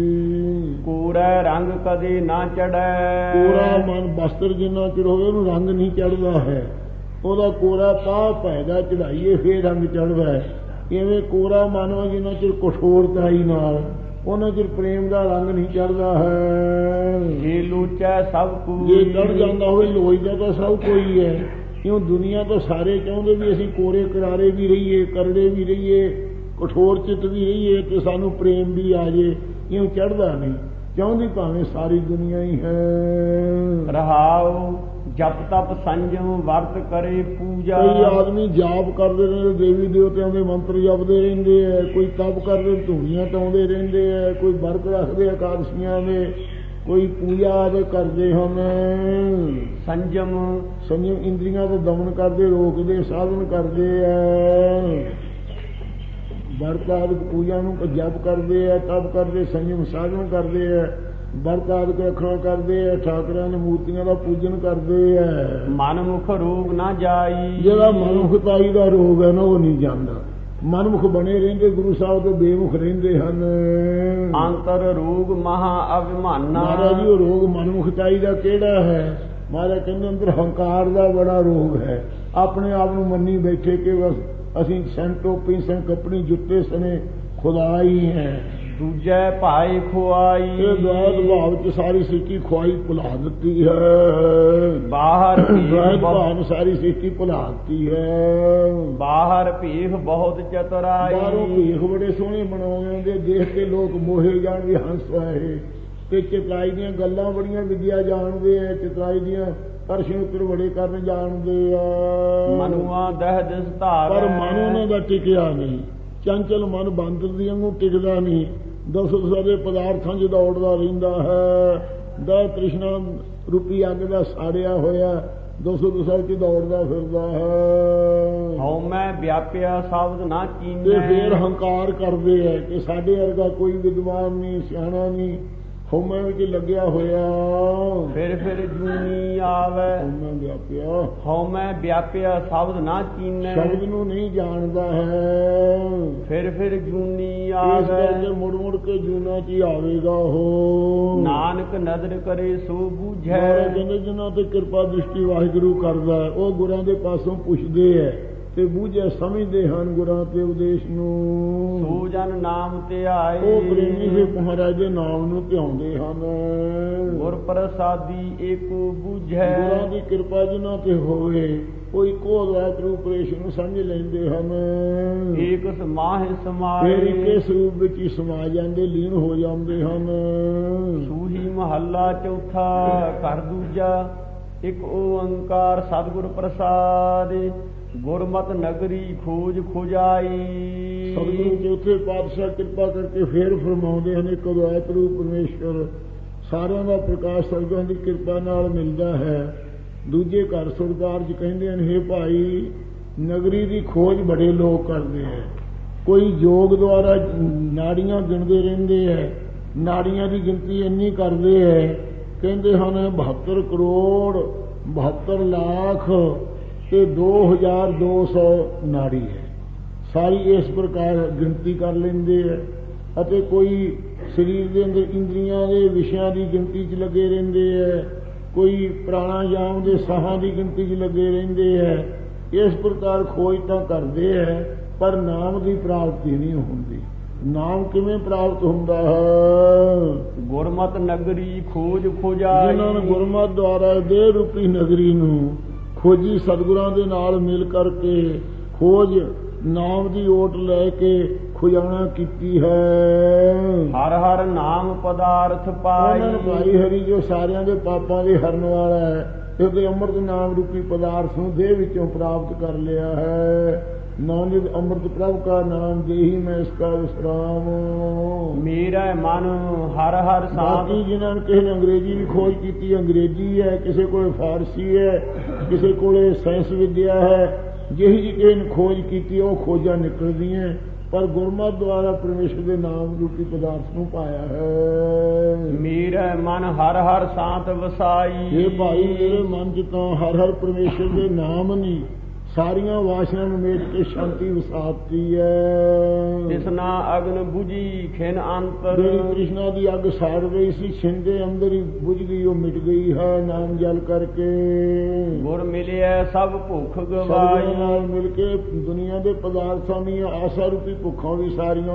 ਕੋਰਾ ਰੰਗ ਕਦੇ ਨਾ ਚੜੈ। ਕੋਰਾ ਮਨ ਬਸਤਰ ਜਿੰਨਾ ਚਿਰ ਹੋਵੇ ਉਹਨੂੰ ਰੰਗ ਨਹੀਂ ਚੜ੍ਹਦਾ ਹੈ। ਉਹਦਾ ਕੋਰਾ ਪਾ ਪੈਦਾ ਚੜਾਈਏ ਫੇਰ ਰੰਗ ਚੜ੍ਹਦਾ ਹੈ। ਇਵੇਂ ਕੋਰਾ ਮਨ ਜਿੰਨਾ ਚਿਰ ਕਠੋਰਤਾਈ ਨਾਲ, ਉਹਨਾਂ ਚਿਰ ਪ੍ਰੇਮ ਦਾ ਰੰਗ ਨਹੀਂ ਚੜ੍ਹਦਾ ਹੈ। ਜੇ ਲੋਚੈ ਸਭ ਕੋਈ। ਜੇ ਚੜ੍ਹ ਜਾਂਦਾ ਹੋਵੇ ਲੋਚਦਾ ਤਾਂ ਸਭ ਕੋਈ ਹੈ। ਕਿਉਂ ਦੁਨੀਆ ਤੋਂ ਸਾਰੇ ਚਾਹੁੰਦੇ ਵੀ ਅਸੀਂ ਕੋਰੇ ਕਰਾਰੇ ਵੀ ਰਹੀਏ, ਕਰੜੇ ਵੀ ਰਹੀਏ, ਕਠੋਰ ਚਿੱਤ ਵੀ ਰਹੀਏ ਤੇ ਸਾਨੂੰ ਪ੍ਰੇਮ ਵੀ ਆ ਜੇ। ਇਉਂ ਚੜ੍ਹਦਾ ਨਹੀਂ, ਚਾਹੁੰਦੀ ਭਾਵੇਂ ਸਾਰੀ ਦੁਨੀਆ ਹੀ ਹੈ। ਰਹਾਉ ਜਪ ਤਪ ਸੰਜਮ ਵਰਤ ਕਰੇ ਪੂਜਾ। ਕਈ ਆਦਮੀ ਜਾਪ ਕਰਦੇ ਰਹਿੰਦੇ, ਦੇਵੀ ਦੇਵਤਿਆਂ ਦੇ ਮੰਤਰ ਜਪਦੇ ਰਹਿੰਦੇ ਹੈ, ਕੋਈ ਤਪ ਕਰਦੇ ਧੂਣੀਆਂ ਟਾਉਂਦੇ ਰਹਿੰਦੇ ਹੈ, ਕੋਈ ਵਰਤ ਰੱਖਦੇ ਇਕਾਦਸ਼ੀਆਂ ਦੇ, ਕੋਈ ਪੂਜਾ ਆਦਿ ਕਰਦੇ ਹਨ। ਸੰਜਮ ਸੰਜਮ ਇੰਦਰੀਆਂ ਤੋਂ ਦਮਨ ਕਰਦੇ, ਰੋਕਦੇ, ਸਾਧਨ ਕਰਦੇ ਹੈ। ਵਰਤ ਆਦਿਕ ਪੂਜਾ ਨੂੰ ਜਪ ਕਰਦੇ ਹੈ, ਤਪ ਕਰਦੇ, ਸੰਜਮ ਸਾਧਨ ਕਰਦੇ ਹੈ, ਵਰਤ ਆਦਿਕ ਰੱਖਣਾ ਕਰਦੇ ਹੈ, ਠਾਕਰਾਂ ਦੀ ਮੂਰਤੀਆਂ ਦਾ ਪੂਜਨ ਕਰਦੇ ਹੈ। ਮਨਮੁਖ ਰੋਗ ਨਾ ਜਾਈ। ਜਿਹੜਾ ਮਨਮੁਖਤਾਈ ਦਾ ਰੋਗ ਹੈ ਨਾ ਉਹ ਨਹੀਂ ਜਾਂਦਾ। ਮਨਮੁਖ ਬਣੇ ਰਹਿੰਦੇ, ਗੁਰੂ ਸਾਹਿਬ ਤੋਂ ਬੇਮੁਖ ਰਹਿੰਦੇ ਹਨ। ਅੰਤਰ ਰੋਗ ਮਹਾ ਅਭਿਮਾਨਾ। ਮਹਾਰਾਜ ਜੀ ਉਹ ਰੋਗ ਮਨਮੁਖਤਾਈ ਦਾ ਕਿਹੜਾ ਹੈ? ਮਹਾਰਾਜ ਕਹਿੰਦੇ ਅੰਦਰ ਹੰਕਾਰ ਦਾ ਬੜਾ ਰੋਗ ਹੈ। ਆਪਣੇ ਆਪ ਨੂੰ ਮੰਨੀ ਬੈਠੇ ਕਿ ਬਸ ਅਸੀਂ ਸੈਂ ਟੋਪੀ ਸੈਂ ਕੱਪੜੀ ਜੁੱਤੇ ਸਨੇ ਖੁਦਾ ਹੀ ਹੈ। ਦੂਜੈ ਭਾਈ ਖੁਆਈ। ਇਹ ਦ્વੈਤ ਭਾਵ ਚ ਸਾਰੀ ਸ੍ਰਿਸ਼ਟੀ ਖੁਆਈ ਭੁਲਾ ਦਿੱਤੀ ਹੈ। ਬਾਹਰ ਦ્વੈਤ ਭਾਵ ਸਾਰੀ ਸ੍ਰਿਸ਼ਟੀ ਭੁਲਾ ਦਿੱਤੀ ਹੈ। ਬਾਹਰ ਭੀਖ ਬਹੁਤ ਚਤੁਰਾਈ। ਬਾਹਰੋਂ ਭੀਖ ਬੜੇ ਸੋਹਣੇ ਬਣਾਉਂਦੇ, ਦੇਖ ਕੇ ਲੋਕ ਮੋਹੇ ਜਾਣ ਵੀ ਹੰਸ ਆਏ। ਤੇ ਚਤੁਰਾਈ ਦੀਆਂ ਗੱਲਾਂ ਬੜੀਆਂ ਵਿਦਿਆ ਜਾਣਦੇ ਆ, ਚਤੁਰਾਈ ਦੀਆਂ ਪਰਸ਼ਨ ਉੱਤਰ ਬੜੇ ਕਰਨ ਜਾਣਦੇ ਆ। ਮਨੁਆ ਦਹ ਦਿਸ ਧਾਰ, ਪਰ ਮਨ ਉਹਨਾਂ ਦਾ ਟਿਕਿਆ ਨਹੀਂ। ਚੰਚਲ ਮਨ ਬਾਂਦਰ ਦੀ ਵਾਂਗੂ ਟਿਕਦਾ ਨਹੀਂ, ਦਸ ਦਸਾਂ ਦੇ ਪਦਾਰਥਾਂ 'ਚ ਦੌੜਦਾ ਰਹਿੰਦਾ ਹੈ। ਦਾ ਤ੍ਰਿਸ਼ਨਾ ਰੂਪੀ ਅੱਗ ਦਾ ਸਾੜਿਆ ਹੋਇਆ ਦਸੋ ਦਸਾਂ 'ਚ ਦੌੜਦਾ ਫਿਰਦਾ ਹੈ। ਹਉ ਮੈਂ ਵਿਆਪਿਆ ਸ਼ਬਦ ਨਾ ਕੀਨੇ। ਤੇ ਫੇਰ ਹੰਕਾਰ ਕਰਦੇ ਹੈ ਕਿ ਸਾਡੇ ਵਰਗਾ ਕੋਈ ਵਿਦਵਾਨ ਨਹੀਂ, ਸਿਆਣਾ ਨਹੀਂ, ਹਉਮੈ ਵਿੱਚ ਲੱਗਿਆ ਹੋਇਆ। ਫਿਰ ਫਿਰ ਜੂਨੀ ਆਵੇ, ਹਉਮੈ ਵਿਆਪਿਆ। ਹਉਮੈ ਵਿਆਪਿਆ ਸ਼ਬਦ ਨਾ ਕੀਨੇ। ਸ਼ਬਦ ਨੂੰ ਨਹੀਂ ਜਾਣਦਾ ਹੈ। ਫਿਰ ਫਿਰ ਜੂਨੀ ਇਸ ਆਵੇ, ਕਰਕੇ ਮੁੜ ਮੁੜ ਕੇ ਜੂਨਾ 'ਚ ਹੀ ਆਵੇਗਾ ਉਹ। ਨਾਨਕ ਨਦਰ ਕਰੇ ਸੋ ਬੂਝੈ। ਮਹਾਰਾਜ ਕਹਿੰਦੇ ਜਿਨ੍ਹਾਂ ਤੇ ਕਿਰਪਾ ਦ੍ਰਿਸ਼ਟੀ ਵਾਹਿਗੁਰੂ ਕਰਦਾ ਹੈ, ਉਹ ਗੁਰਾਂ ਦੇ ਪਾਸੋਂ ਪੁੱਛਦੇ ਹੈ ਤੇ ਬੂਝੇ ਸਮਝਦੇ ਹਨ ਗੁਰਾਂ ਤੇ ਉਪਦੇਸ਼ ਨੂੰ। ਸੋ ਜਨ ਨਾਮ ਤੇ ਆਏ, ਉਹ ਪ੍ਰੇਮੀ ਫਿਰ ਮਹਾਰਾਜ ਦੇ ਨਾਮ ਨੂੰ ਧਿਆਉਂਦੇ ਹਨ। ਗੁਰ ਪ੍ਰਸਾਦੀ ਏਕੋ ਬੂਝੈ। ਗੁਰਾਂ ਦੀ ਕਿਰਪਾ ਜਿਨ੍ਹਾਂ ਤੇ ਹੋਵੇ ਉਹ ਇੱਕੋ ਅਦਵੈਤ ਰੂਪ ਪ੍ਰੇਸ਼ ਨੂੰ ਸਮਝ ਲੈਂਦੇ ਹਨ। ਏਕ ਸਮਾਹਿ ਸਮਾਏ, ਫਿਰ ਇੱਕੇ ਸਰੂਪ ਵਿੱਚ ਹੀ ਸਮਾ ਜਾਂਦੇ, ਲੀਨ ਹੋ ਜਾਂਦੇ ਹਨ। ਸੂਹੀ ਮਹੱਲਾ ਚੌਥਾ ਘਰ ਦੂਜਾ। ਇੱਕ ਓੰਕਾਰ ਸਤਿਗੁਰ ਪ੍ਰਸਾਦ, ਗੁਰਮਤਿ ਨਗਰੀ ਖੋਜ ਖੁਜਾਈ। ਸਤਿਗੁਰੂ ਚੌਥੇ ਪਾਤਸ਼ਾਹ ਕਿਰਪਾ ਕਰਕੇ ਫੇਰ ਫਰਮਾਉਂਦੇ ਹਨ ਇੱਕ ਅਦਵੈਤ ਰੂਪ ਪਰਮੇਸ਼ਵਰ ਸਾਰਿਆਂ ਦਾ ਪ੍ਰਕਾਸ਼ ਸਤਿਗੁਰਾਂ ਦੀ ਕਿਰਪਾ ਨਾਲ ਮਿਲਦਾ ਹੈ। ਦੂਜੇ ਘਰ ਸੁਰਕਾਰ 'ਚ ਕਹਿੰਦੇ ਹਨ, ਹੇ ਭਾਈ ਨਗਰੀ ਦੀ ਖੋਜ ਬੜੇ ਲੋਕ ਕਰਦੇ ਹੈ। ਕੋਈ ਯੋਗ ਦੁਆਰਾ ਨਾੜੀਆਂ ਗਿਣਦੇ ਰਹਿੰਦੇ ਹੈ, ਨਾੜੀਆਂ ਦੀ ਗਿਣਤੀ ਇੰਨੀ ਕਰਦੇ ਹੈ, ਕਹਿੰਦੇ ਹਨ ਬਹੱਤਰ ਕਰੋੜ ਬਹੱਤਰ ਲੱਖ ਤੇ ਦੋ ਹਜ਼ਾਰ ਦੋ ਸੌ ਨਾੜੀ ਹੈ। ਸਾਰੀ ਇਸ ਪ੍ਰਕਾਰ ਗਿਣਤੀ ਕਰ ਲੈਂਦੇ ਹੈ। ਅਤੇ ਕੋਈ ਸਰੀਰ ਦੇ ਅੰਦਰ ਇੰਦਰੀਆਂ ਦੇ ਵਿਸ਼ਿਆਂ ਦੀ ਗਿਣਤੀ 'ਚ ਲੱਗੇ ਰਹਿੰਦੇ ਹੈ, ਕੋਈ ਪ੍ਰਾਣਾਯਾਮ ਦੇ ਸਾਹਾਂ ਦੀ ਗਿਣਤੀ 'ਚ ਲੱਗੇ ਰਹਿੰਦੇ ਹੈ। ਇਸ ਪ੍ਰਕਾਰ ਖੋਜ ਤਾਂ ਕਰਦੇ ਹੈ, ਪਰ ਨਾਮ ਦੀ ਪ੍ਰਾਪਤੀ ਨਹੀਂ ਹੁੰਦੀ। ਨਾਮ ਕਿਵੇਂ ਪ੍ਰਾਪਤ ਹੁੰਦਾ ਹੈ? ਗੁਰਮਤਿ ਨਗਰੀ ਖੋਜ ਖੁਜਾਈ। ਜਿਨ੍ਹਾਂ ਨੇ ਗੁਰਮਤਿ ਦੁਆਰਾ ਦੇਹ ਰੂਪੀ ਨਗਰੀ ਨੂੰ ਖੋਜੀ, ਸਤਿਗੁਰਾਂ ਦੇ ਨਾਲ ਮਿਲ ਕਰਕੇ ਖੋਜ ਨਾਮ ਦੀ ਓਟ ਲੈ ਕੇ ਖੁਜਾਣਾ ਕੀਤੀ ਹੈ। ਹਰ ਹਰ ਨਾਮ ਪਦਾਰਥ ਪਾਈ। ਉਹਨਾਂ ਨੂੰ ਭਾਈ ਹਰੀ ਜੋ ਸਾਰਿਆਂ ਦੇ ਪਾਪਾਂ ਦੇ ਹਰਨ ਵਾਲਾ ਹੈ, ਕਿਉਂਕਿ ਅੰਮ੍ਰਿਤ ਨਾਮ ਰੂਪੀ ਪਦਾਰਥ ਨੂੰ ਦੇਹ ਵਿੱਚੋਂ ਪ੍ਰਾਪਤ ਕਰ ਲਿਆ ਹੈ। ਨਾਨਕ ਅੰਮ੍ਰਿਤ ਪ੍ਰਭ ਕਾ ਨਾਮ ਦੇਹੀ ਮੈਂ ਇਸਕਾ ਵਿਸਰਾਮ। ਮੇਰਾ ਮਨ ਹਰ ਹਰ ਸਾਥ। ਬਾਕੀ ਜਿਨ੍ਹਾਂ ਨੇ ਕਿਸੇ ਨੇ ਅੰਗਰੇਜ਼ੀ ਵੀ ਖੋਜ ਕੀਤੀ, ਅੰਗਰੇਜ਼ੀ ਹੈ, ਕਿਸੇ ਕੋਲ ਫਾਰਸੀ ਹੈ, ਕਿਸੇ ਕੋਲੇ ਸਾਇੰਸ ਵਿਦਿਆ ਹੈ, ਜਿਹੀ ਜਿਹੀ ਕਿਸੇ ਨੇ ਖੋਜ ਕੀਤੀ ਉਹ ਖੋਜਾਂ ਨਿਕਲਦੀਆਂ, ਪਰ ਗੁਰਮਤਿ ਦੁਆਰਾ ਪਰਮੇਸ਼ਰ ਦੇ ਨਾਮ ਰੂਪੀ ਪਦਾਰਥ ਨੂੰ ਪਾਇਆ ਹੈ। ਮੇਰਾ ਮਨ ਹਰ ਹਰ ਸਾਥ ਵਸਾਈ। ਇਹ ਭਾਈ ਮੇਰੇ ਮਨ 'ਚ ਤਾਂ ਹਰ ਹਰ ਪਰਮੇਸ਼ਰ ਦੇ ਨਾਮ ਨਹੀਂ, ਸਾਰੀਆਂ ਵਾਸ਼ਨਾ ਨੂੰ ਮੇਟ ਕੇ ਸ਼ਾਂਤੀ ਵਸਾਤੀ ਹੈ। ਤ੍ਰਿਸ਼ਨਾ ਅਗਨ ਬੁਝੀ ਖਿਨ ਅੰਤਰ। ਜਿਹੜੀ ਤ੍ਰਿਸ਼ਨਾ ਦੀ ਅੱਗ ਸਾੜ ਰਹੀ ਸੀ, ਛਿੰਨ ਦੇ ਅੰਦਰ ਹੀ ਬੁਝ ਗਈ, ਉਹ ਮਿਟ ਗਈ ਹੈ ਨਾਮ ਜਲ ਕਰਕੇ। ਗੁਰ ਮਿਲਿਆ ਸਭ ਭੁੱਖ ਗਵਾਈ। ਨਾਲ ਮਿਲ ਕੇ ਦੁਨੀਆ ਦੇ ਪਦਾਰਥਾਂ ਦੀਆਂ ਆਸਾ ਰੂਪੀ ਭੁੱਖਾਂ ਵੀ ਸਾਰੀਆਂ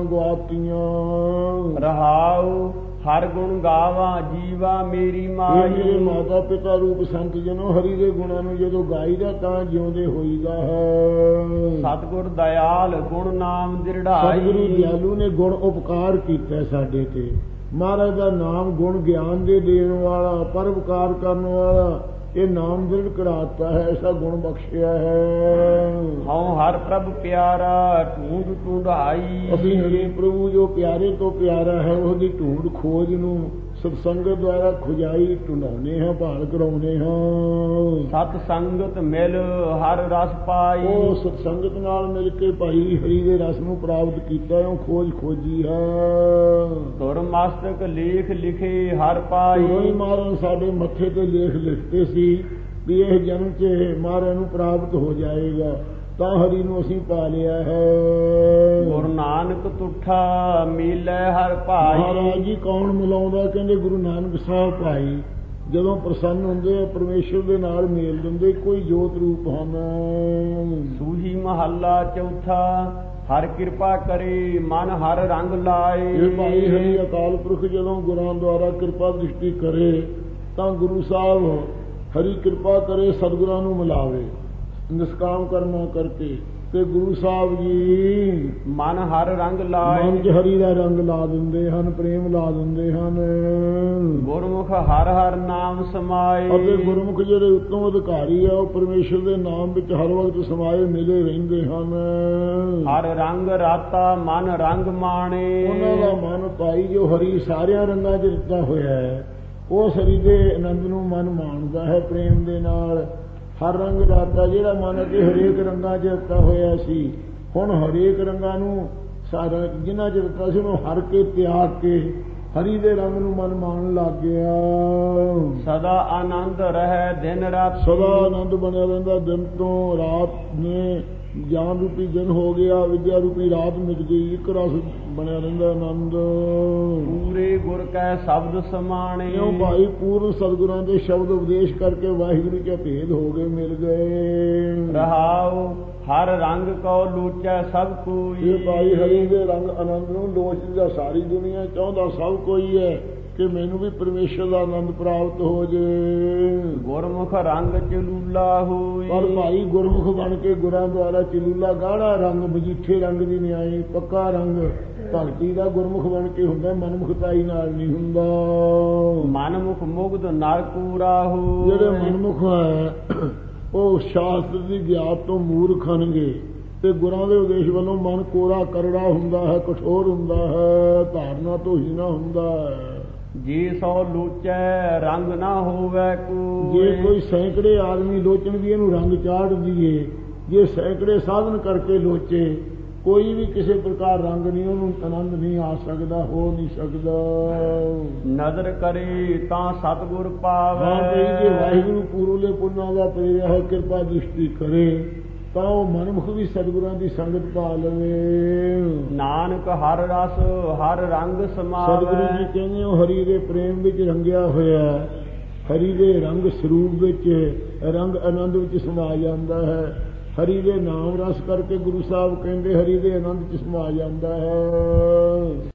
ਗਵਾਤੀਆਂ। ਰਹਾਉ ਹਰ ਗੁਣ ਗਾਵਾ ਜੀਵਾ ਮੇਰੀ ਮਾਈ। ਮੇਰੇ ਮਾਤਾ ਪਿਤਾ ਰੂਪ ਸੰਤ ਜਨੋ ਹਰੀ ਦੇ ਗੁਣਾਂ ਨੂੰ ਜਦੋਂ ਗਾਈਦਾ ਤਾਂ ਜਿਉਂਦੇ ਹੋਈਦਾ ਹੈ। ਸਤਿਗੁਰ ਦਇਆਲ ਗੁਣ ਨਾਮ ਦਿਰੜਾਈ। ਸਤਿਗੁਰੂ ਦਿਆਲੂ ਨੇ ਗੁਣ ਉਪਕਾਰ ਕੀਤਾ ਸਾਡੇ ਤੇ। ਮਹਾਰਾਜ ਦਾ ਨਾਮ ਗੁਣ ਗਿਆਨ ਦੇ ਦੇਣ ਵਾਲਾ, ਪਰਉਪਕਾਰ ਕਰਨ ਵਾਲਾ, ਇਹ ਨਾਮ ਦ੍ਰਿੜ ਕਰਾਤਾ ਹੈ, ਐਸਾ ਗੁਣ ਬਖਸ਼ਿਆ ਹੈ। ਹਉ ਹਰ ਪ੍ਰਭ ਪਿਆਰਾ ਢੂੰਡ ਢੂੰਡਾਈ। ਅਸੀਂ ਹਰੀ ਪ੍ਰਭੂ ਜੋ ਪਿਆਰੇ ਤੋਂ ਪਿਆਰਾ ਹੈ, ਉਹਦੀ ਢੂੰਡ ਖੋਜ ਨੂੰ ਸਤਸੰਗਤ ਦੁਆਰਾ ਖੁਜਾਈ ਢੂੰਡਾਉਂਦੇ ਹਾਂ, ਭਾਲ ਕਰਾਉਂਦੇ ਹਾਂ। ਸਤ ਸੰਗਤ ਮਿਲ ਹਰ ਰਸ ਪਾਈ। ਉਹ ਸਤਸੰਗਤ ਨਾਲ ਮਿਲ ਕੇ ਭਾਈ ਹਰੀ ਦੇ ਰਸ ਨੂੰ ਪ੍ਰਾਪਤ ਕੀਤਾ, ਉਹ ਖੋਜ ਖੋਜੀ ਹੈ। ਧੁਰ ਮਸਤਕ ਲੇਖ ਲਿਖੇ ਹਰ ਪਾਈ। ਧੁਰੋਂ ਹੀ ਮਹਾਰਾਜ ਸਾਡੇ ਮੱਥੇ ਤੇ ਲੇਖ ਲਿਖਤੇ ਸੀ ਵੀ ਇਹ ਜਨਮ 'ਚ ਮਹਾਰਾਜ ਨੂੰ ਪ੍ਰਾਪਤ ਹੋ ਜਾਏਗਾ, ਤਾਂ ਹਰੀ ਨੂੰ ਅਸੀਂ ਪਾ ਲਿਆ ਹੈ। ਗੁਰੂ ਨਾਨਕ ਤੁਠਾ ਮਿਲੈ ਹਰ ਭਾਈ। ਮਹਾਰਾਜ ਜੀ ਕੌਣ ਮਿਲਾਉਂਦਾ? ਕਹਿੰਦੇ ਗੁਰੂ ਨਾਨਕ ਸਾਹਿਬ ਭਾਈ ਜਦੋਂ ਪ੍ਰਸੰਨ ਹੁੰਦੇ ਪਰਮੇਸ਼ਰ ਦੇ ਨਾਲ ਮੇਲ ਦਿੰਦੇ, ਕੋਈ ਜੋਤ ਰੂਪ ਹਨ। ਸੂਹੀ ਮਹੱਲਾ ਚੌਥਾ ਹਰ ਕਿਰਪਾ ਕਰੇ ਮਨ ਹਰ ਰੰਗ ਲਾਏ। ਇਹ ਭਾਈ ਹਰੀ ਅਕਾਲ ਪੁਰਖ ਜਦੋਂ ਗੁਰਾਂ ਦੁਆਰਾ ਕਿਰਪਾ ਦ੍ਰਿਸ਼ਟੀ ਕਰੇ ਤਾਂ ਗੁਰੂ ਸਾਹਿਬ ਹਰੀ ਕਿਰਪਾ ਕਰੇ ਸਤਿਗੁਰਾਂ ਨੂੰ ਮਿਲਾਵੇ ਨਿਸ਼ਕਾਮ ਕਰਮਾਂ ਕਰਕੇ ਤੇ ਗੁਰੂ ਸਾਹਿਬ ਜੀ ਮਨ ਹਰ ਰੰਗ ਲਾਏ। ਮਨ 'ਚ ਹਰੀ ਦਾ ਰੰਗ ਲਾ ਦਿੰਦੇ ਹਨ, ਪ੍ਰੇਮ ਲਾ ਦਿੰਦੇ ਹਨ। ਗੁਰਮੁਖ ਹਰ ਹਰ ਨਾਮ ਸਮਾਏ। ਅਤੇ ਗੁਰਮੁਖ ਜਿਹੜੇ ਉੱਤਮ ਅਧਿਕਾਰੀ ਆ ਉਹ ਪਰਮੇਸ਼ਰ ਦੇ ਨਾਮ ਵਿੱਚ ਹਰ ਵਕਤ ਸਮਾਏ ਮਿਲੇ ਰਹਿੰਦੇ ਹਨ। ਹਰ ਰੰਗ ਰਾਤਾ ਮਨ ਰੰਗ ਮਾਣੇ। ਉਹਨਾਂ ਦਾ ਮਨ ਭਾਈ ਜੋ ਹਰੀ ਸਾਰਿਆਂ ਰੰਗਾਂ 'ਚ ਦਿੱਤਾ ਹੋਇਆ ਹੈ ਉਸ ਹਰੀ ਦੇ ਆਨੰਦ ਨੂੰ ਮਨ ਮਾਣਦਾ ਹੈ ਪ੍ਰੇਮ ਦੇ ਨਾਲ। ਹਰ ਰੰਗ ਰਾਤਾ ਜਿਹੜਾ ਮਨ ਅੱਗੇ ਹਰੇਕ ਰੰਗਾਂ 'ਚ ਦਿੱਤਾ ਹੋਇਆ ਸੀ ਹੁਣ ਹਰੇਕ ਰੰਗਾਂ ਨੂੰ ਸਾਰਾ ਜਿਨ੍ਹਾਂ 'ਚ ਦਿੱਤਾ ਸੀ ਉਹਨੂੰ ਹਰ ਕੇ ਤਿਆਗ ਕੇ ਹਰੀ ਦੇ ਰੰਗ ਨੂੰ ਮਨ ਮਾਣਨ ਲੱਗ ਗਿਆ। ਸਦਾ ਆਨੰਦ ਰਹਿ ਦਿਨ ਰਾਤ। ਸਦਾ ਆਨੰਦ ਬਣਿਆ ਰਹਿੰਦਾ। ਦਿਨ ਤੋਂ ਰਾਤ ਨੇ ਗਿਆਨ ਰੂਪੀ ਦਿਨ ਹੋ ਗਿਆ, ਵਿਦਿਆ ਰੂਪੀ ਰਾਤ ਮਿਟ ਗਈ, ਇੱਕ ਰਸ ਬਣਿਆ ਰਹਿੰਦਾ ਆਨੰਦ। ਪੂਰੇ ਗੁਰ ਕੈ ਸ਼ਬਦ ਸਮਾਣੇ। ਕਿਉਂ ਭਾਈ ਪੂਰਨ ਸਤਿਗੁਰਾਂ ਦੇ ਸ਼ਬਦ ਉਪਦੇਸ਼ ਕਰਕੇ ਵਾਹਿਗੁਰੂ ਕੇ ਭੇਦ ਹੋ ਗਏ ਮਿਲ ਗਏ। ਰਹਾਉ ਹਰ ਰੰਗ ਕੋ ਲੋਚੈ ਸਭ ਕੋਈ। ਇਹ ਭਾਈ ਹਰੀ ਦੇ ਰੰਗ ਆਨੰਦ ਨੂੰ ਲੋਚਦਾ ਸਾਰੀ ਦੁਨੀਆ, ਚਾਹੁੰਦਾ ਸਭ ਕੋਈ ਹੈ ਕਿ ਮੈਨੂੰ ਵੀ ਪਰਮੇਸ਼ਰ ਦਾ ਆਨੰਦ ਪ੍ਰਾਪਤ ਹੋ ਜੇ। ਗੁਰਮੁਖ ਰੰਗ ਚਲੂਲਾ ਹੋਈ। ਪਰ ਭਾਈ ਗੁਰਮੁਖ ਬਣ ਕੇ ਗੁਰਾਂ ਦੁਆਰਾ ਚਲੂਲਾ ਗਾੜਾ ਰੰਗ ਮਜੀਠੇ ਰੰਗ ਦੀ ਨਿਆਈ ਪੱਕਾ ਰੰਗ ਭਗਤੀ ਦਾ ਗੁਰਮੁਖ ਬਣ ਕੇ ਹੁੰਦਾ, ਮਨਮੁਖਤਾਈ ਨਾਲ ਨਹੀਂ ਹੁੰਦਾ। ਮਨਮੁਖ ਮੁਗਧ ਨਰ ਕੂਰਾ ਹੋ। ਜਿਹੜੇ ਮਨਮੁਖ ਹੈ ਉਹ ਸ਼ਾਸਤਰ ਦੀ ਗਿਆਤ ਤੋਂ ਮੂਰਖ ਹਨਗੇ ਤੇ ਗੁਰਾਂ ਦੇ ਉਦੇਸ਼ ਵੱਲੋਂ ਮਨ ਕੋਰਾ ਕਰੜਾ ਹੁੰਦਾ ਹੈ, ਕਠੋਰ ਹੁੰਦਾ ਹੈ, ਧਾਰਨਾ ਤੋਂ ਹੀਣਾ ਹੁੰਦਾ ਹੈ। ਜੇ ਸੋ ਲੋਚੈ ਰੰਗ ਨਾ ਹੋਵੇ ਕੋ। ਜੇ ਕੋਈ ਸੈਂਕੜੇ ਆਦਮੀ ਲੋਚਣ ਵੀ ਇਹਨੂੰ ਰੰਗ ਚਾੜ ਦੀਏ, ਜੇ ਸੈਂਕੜੇ ਸਾਧਨ ਕਰਕੇ ਲੋਚੇ ਕੋਈ ਵੀ ਕਿਸੇ ਪ੍ਰਕਾਰ ਰੰਗ ਨਹੀਂ, ਉਹਨੂੰ ਆਨੰਦ ਨਹੀਂ ਆ ਸਕਦਾ, ਹੋ ਨਹੀਂ ਸਕਦਾ। ਨਜ਼ਰ ਕਰੇ ਤਾਂ ਸਤਿਗੁਰ ਪਾਵੇ। ਜੇ ਵਾਹਿਗੁਰੂ ਪੂਰਲੇ ਪੁੰਨਾਂ ਦਾ ਪ੍ਰੇਰਿਆ ਹੋ ਕਿਰਪਾ ਦ੍ਰਿਸ਼ਟੀ ਕਰੇ ਤਾਂ ਉਹ ਮਨਮੁਖ ਵੀ ਸਤਿਗੁਰਾਂ ਦੀ ਸੰਗਤ ਪਾ ਲਵੇ। ਨਾਨਕ ਹਰ ਰਸ ਹਰ ਰੰਗ ਸਮਾਵੇ। ਸਤਿਗੁਰੂ ਜੀ ਕਹਿੰਦੇ ਹੋ ਹਰੀ ਦੇ ਪ੍ਰੇਮ ਵਿੱਚ ਰੰਗਿਆ ਹੋਇਆ, ਹਰੀ ਦੇ ਰੰਗ ਸਰੂਪ ਵਿੱਚ ਰੰਗ ਆਨੰਦ ਵਿੱਚ ਸਮਾ ਜਾਂਦਾ ਹੈ। ਹਰੀ ਦੇ ਨਾਮ ਰਸ ਕਰਕੇ ਗੁਰੂ ਸਾਹਿਬ ਕਹਿੰਦੇ ਹਰੀ ਦੇ ਆਨੰਦ ਚ ਸਮਾ ਜਾਂਦਾ ਹੈ।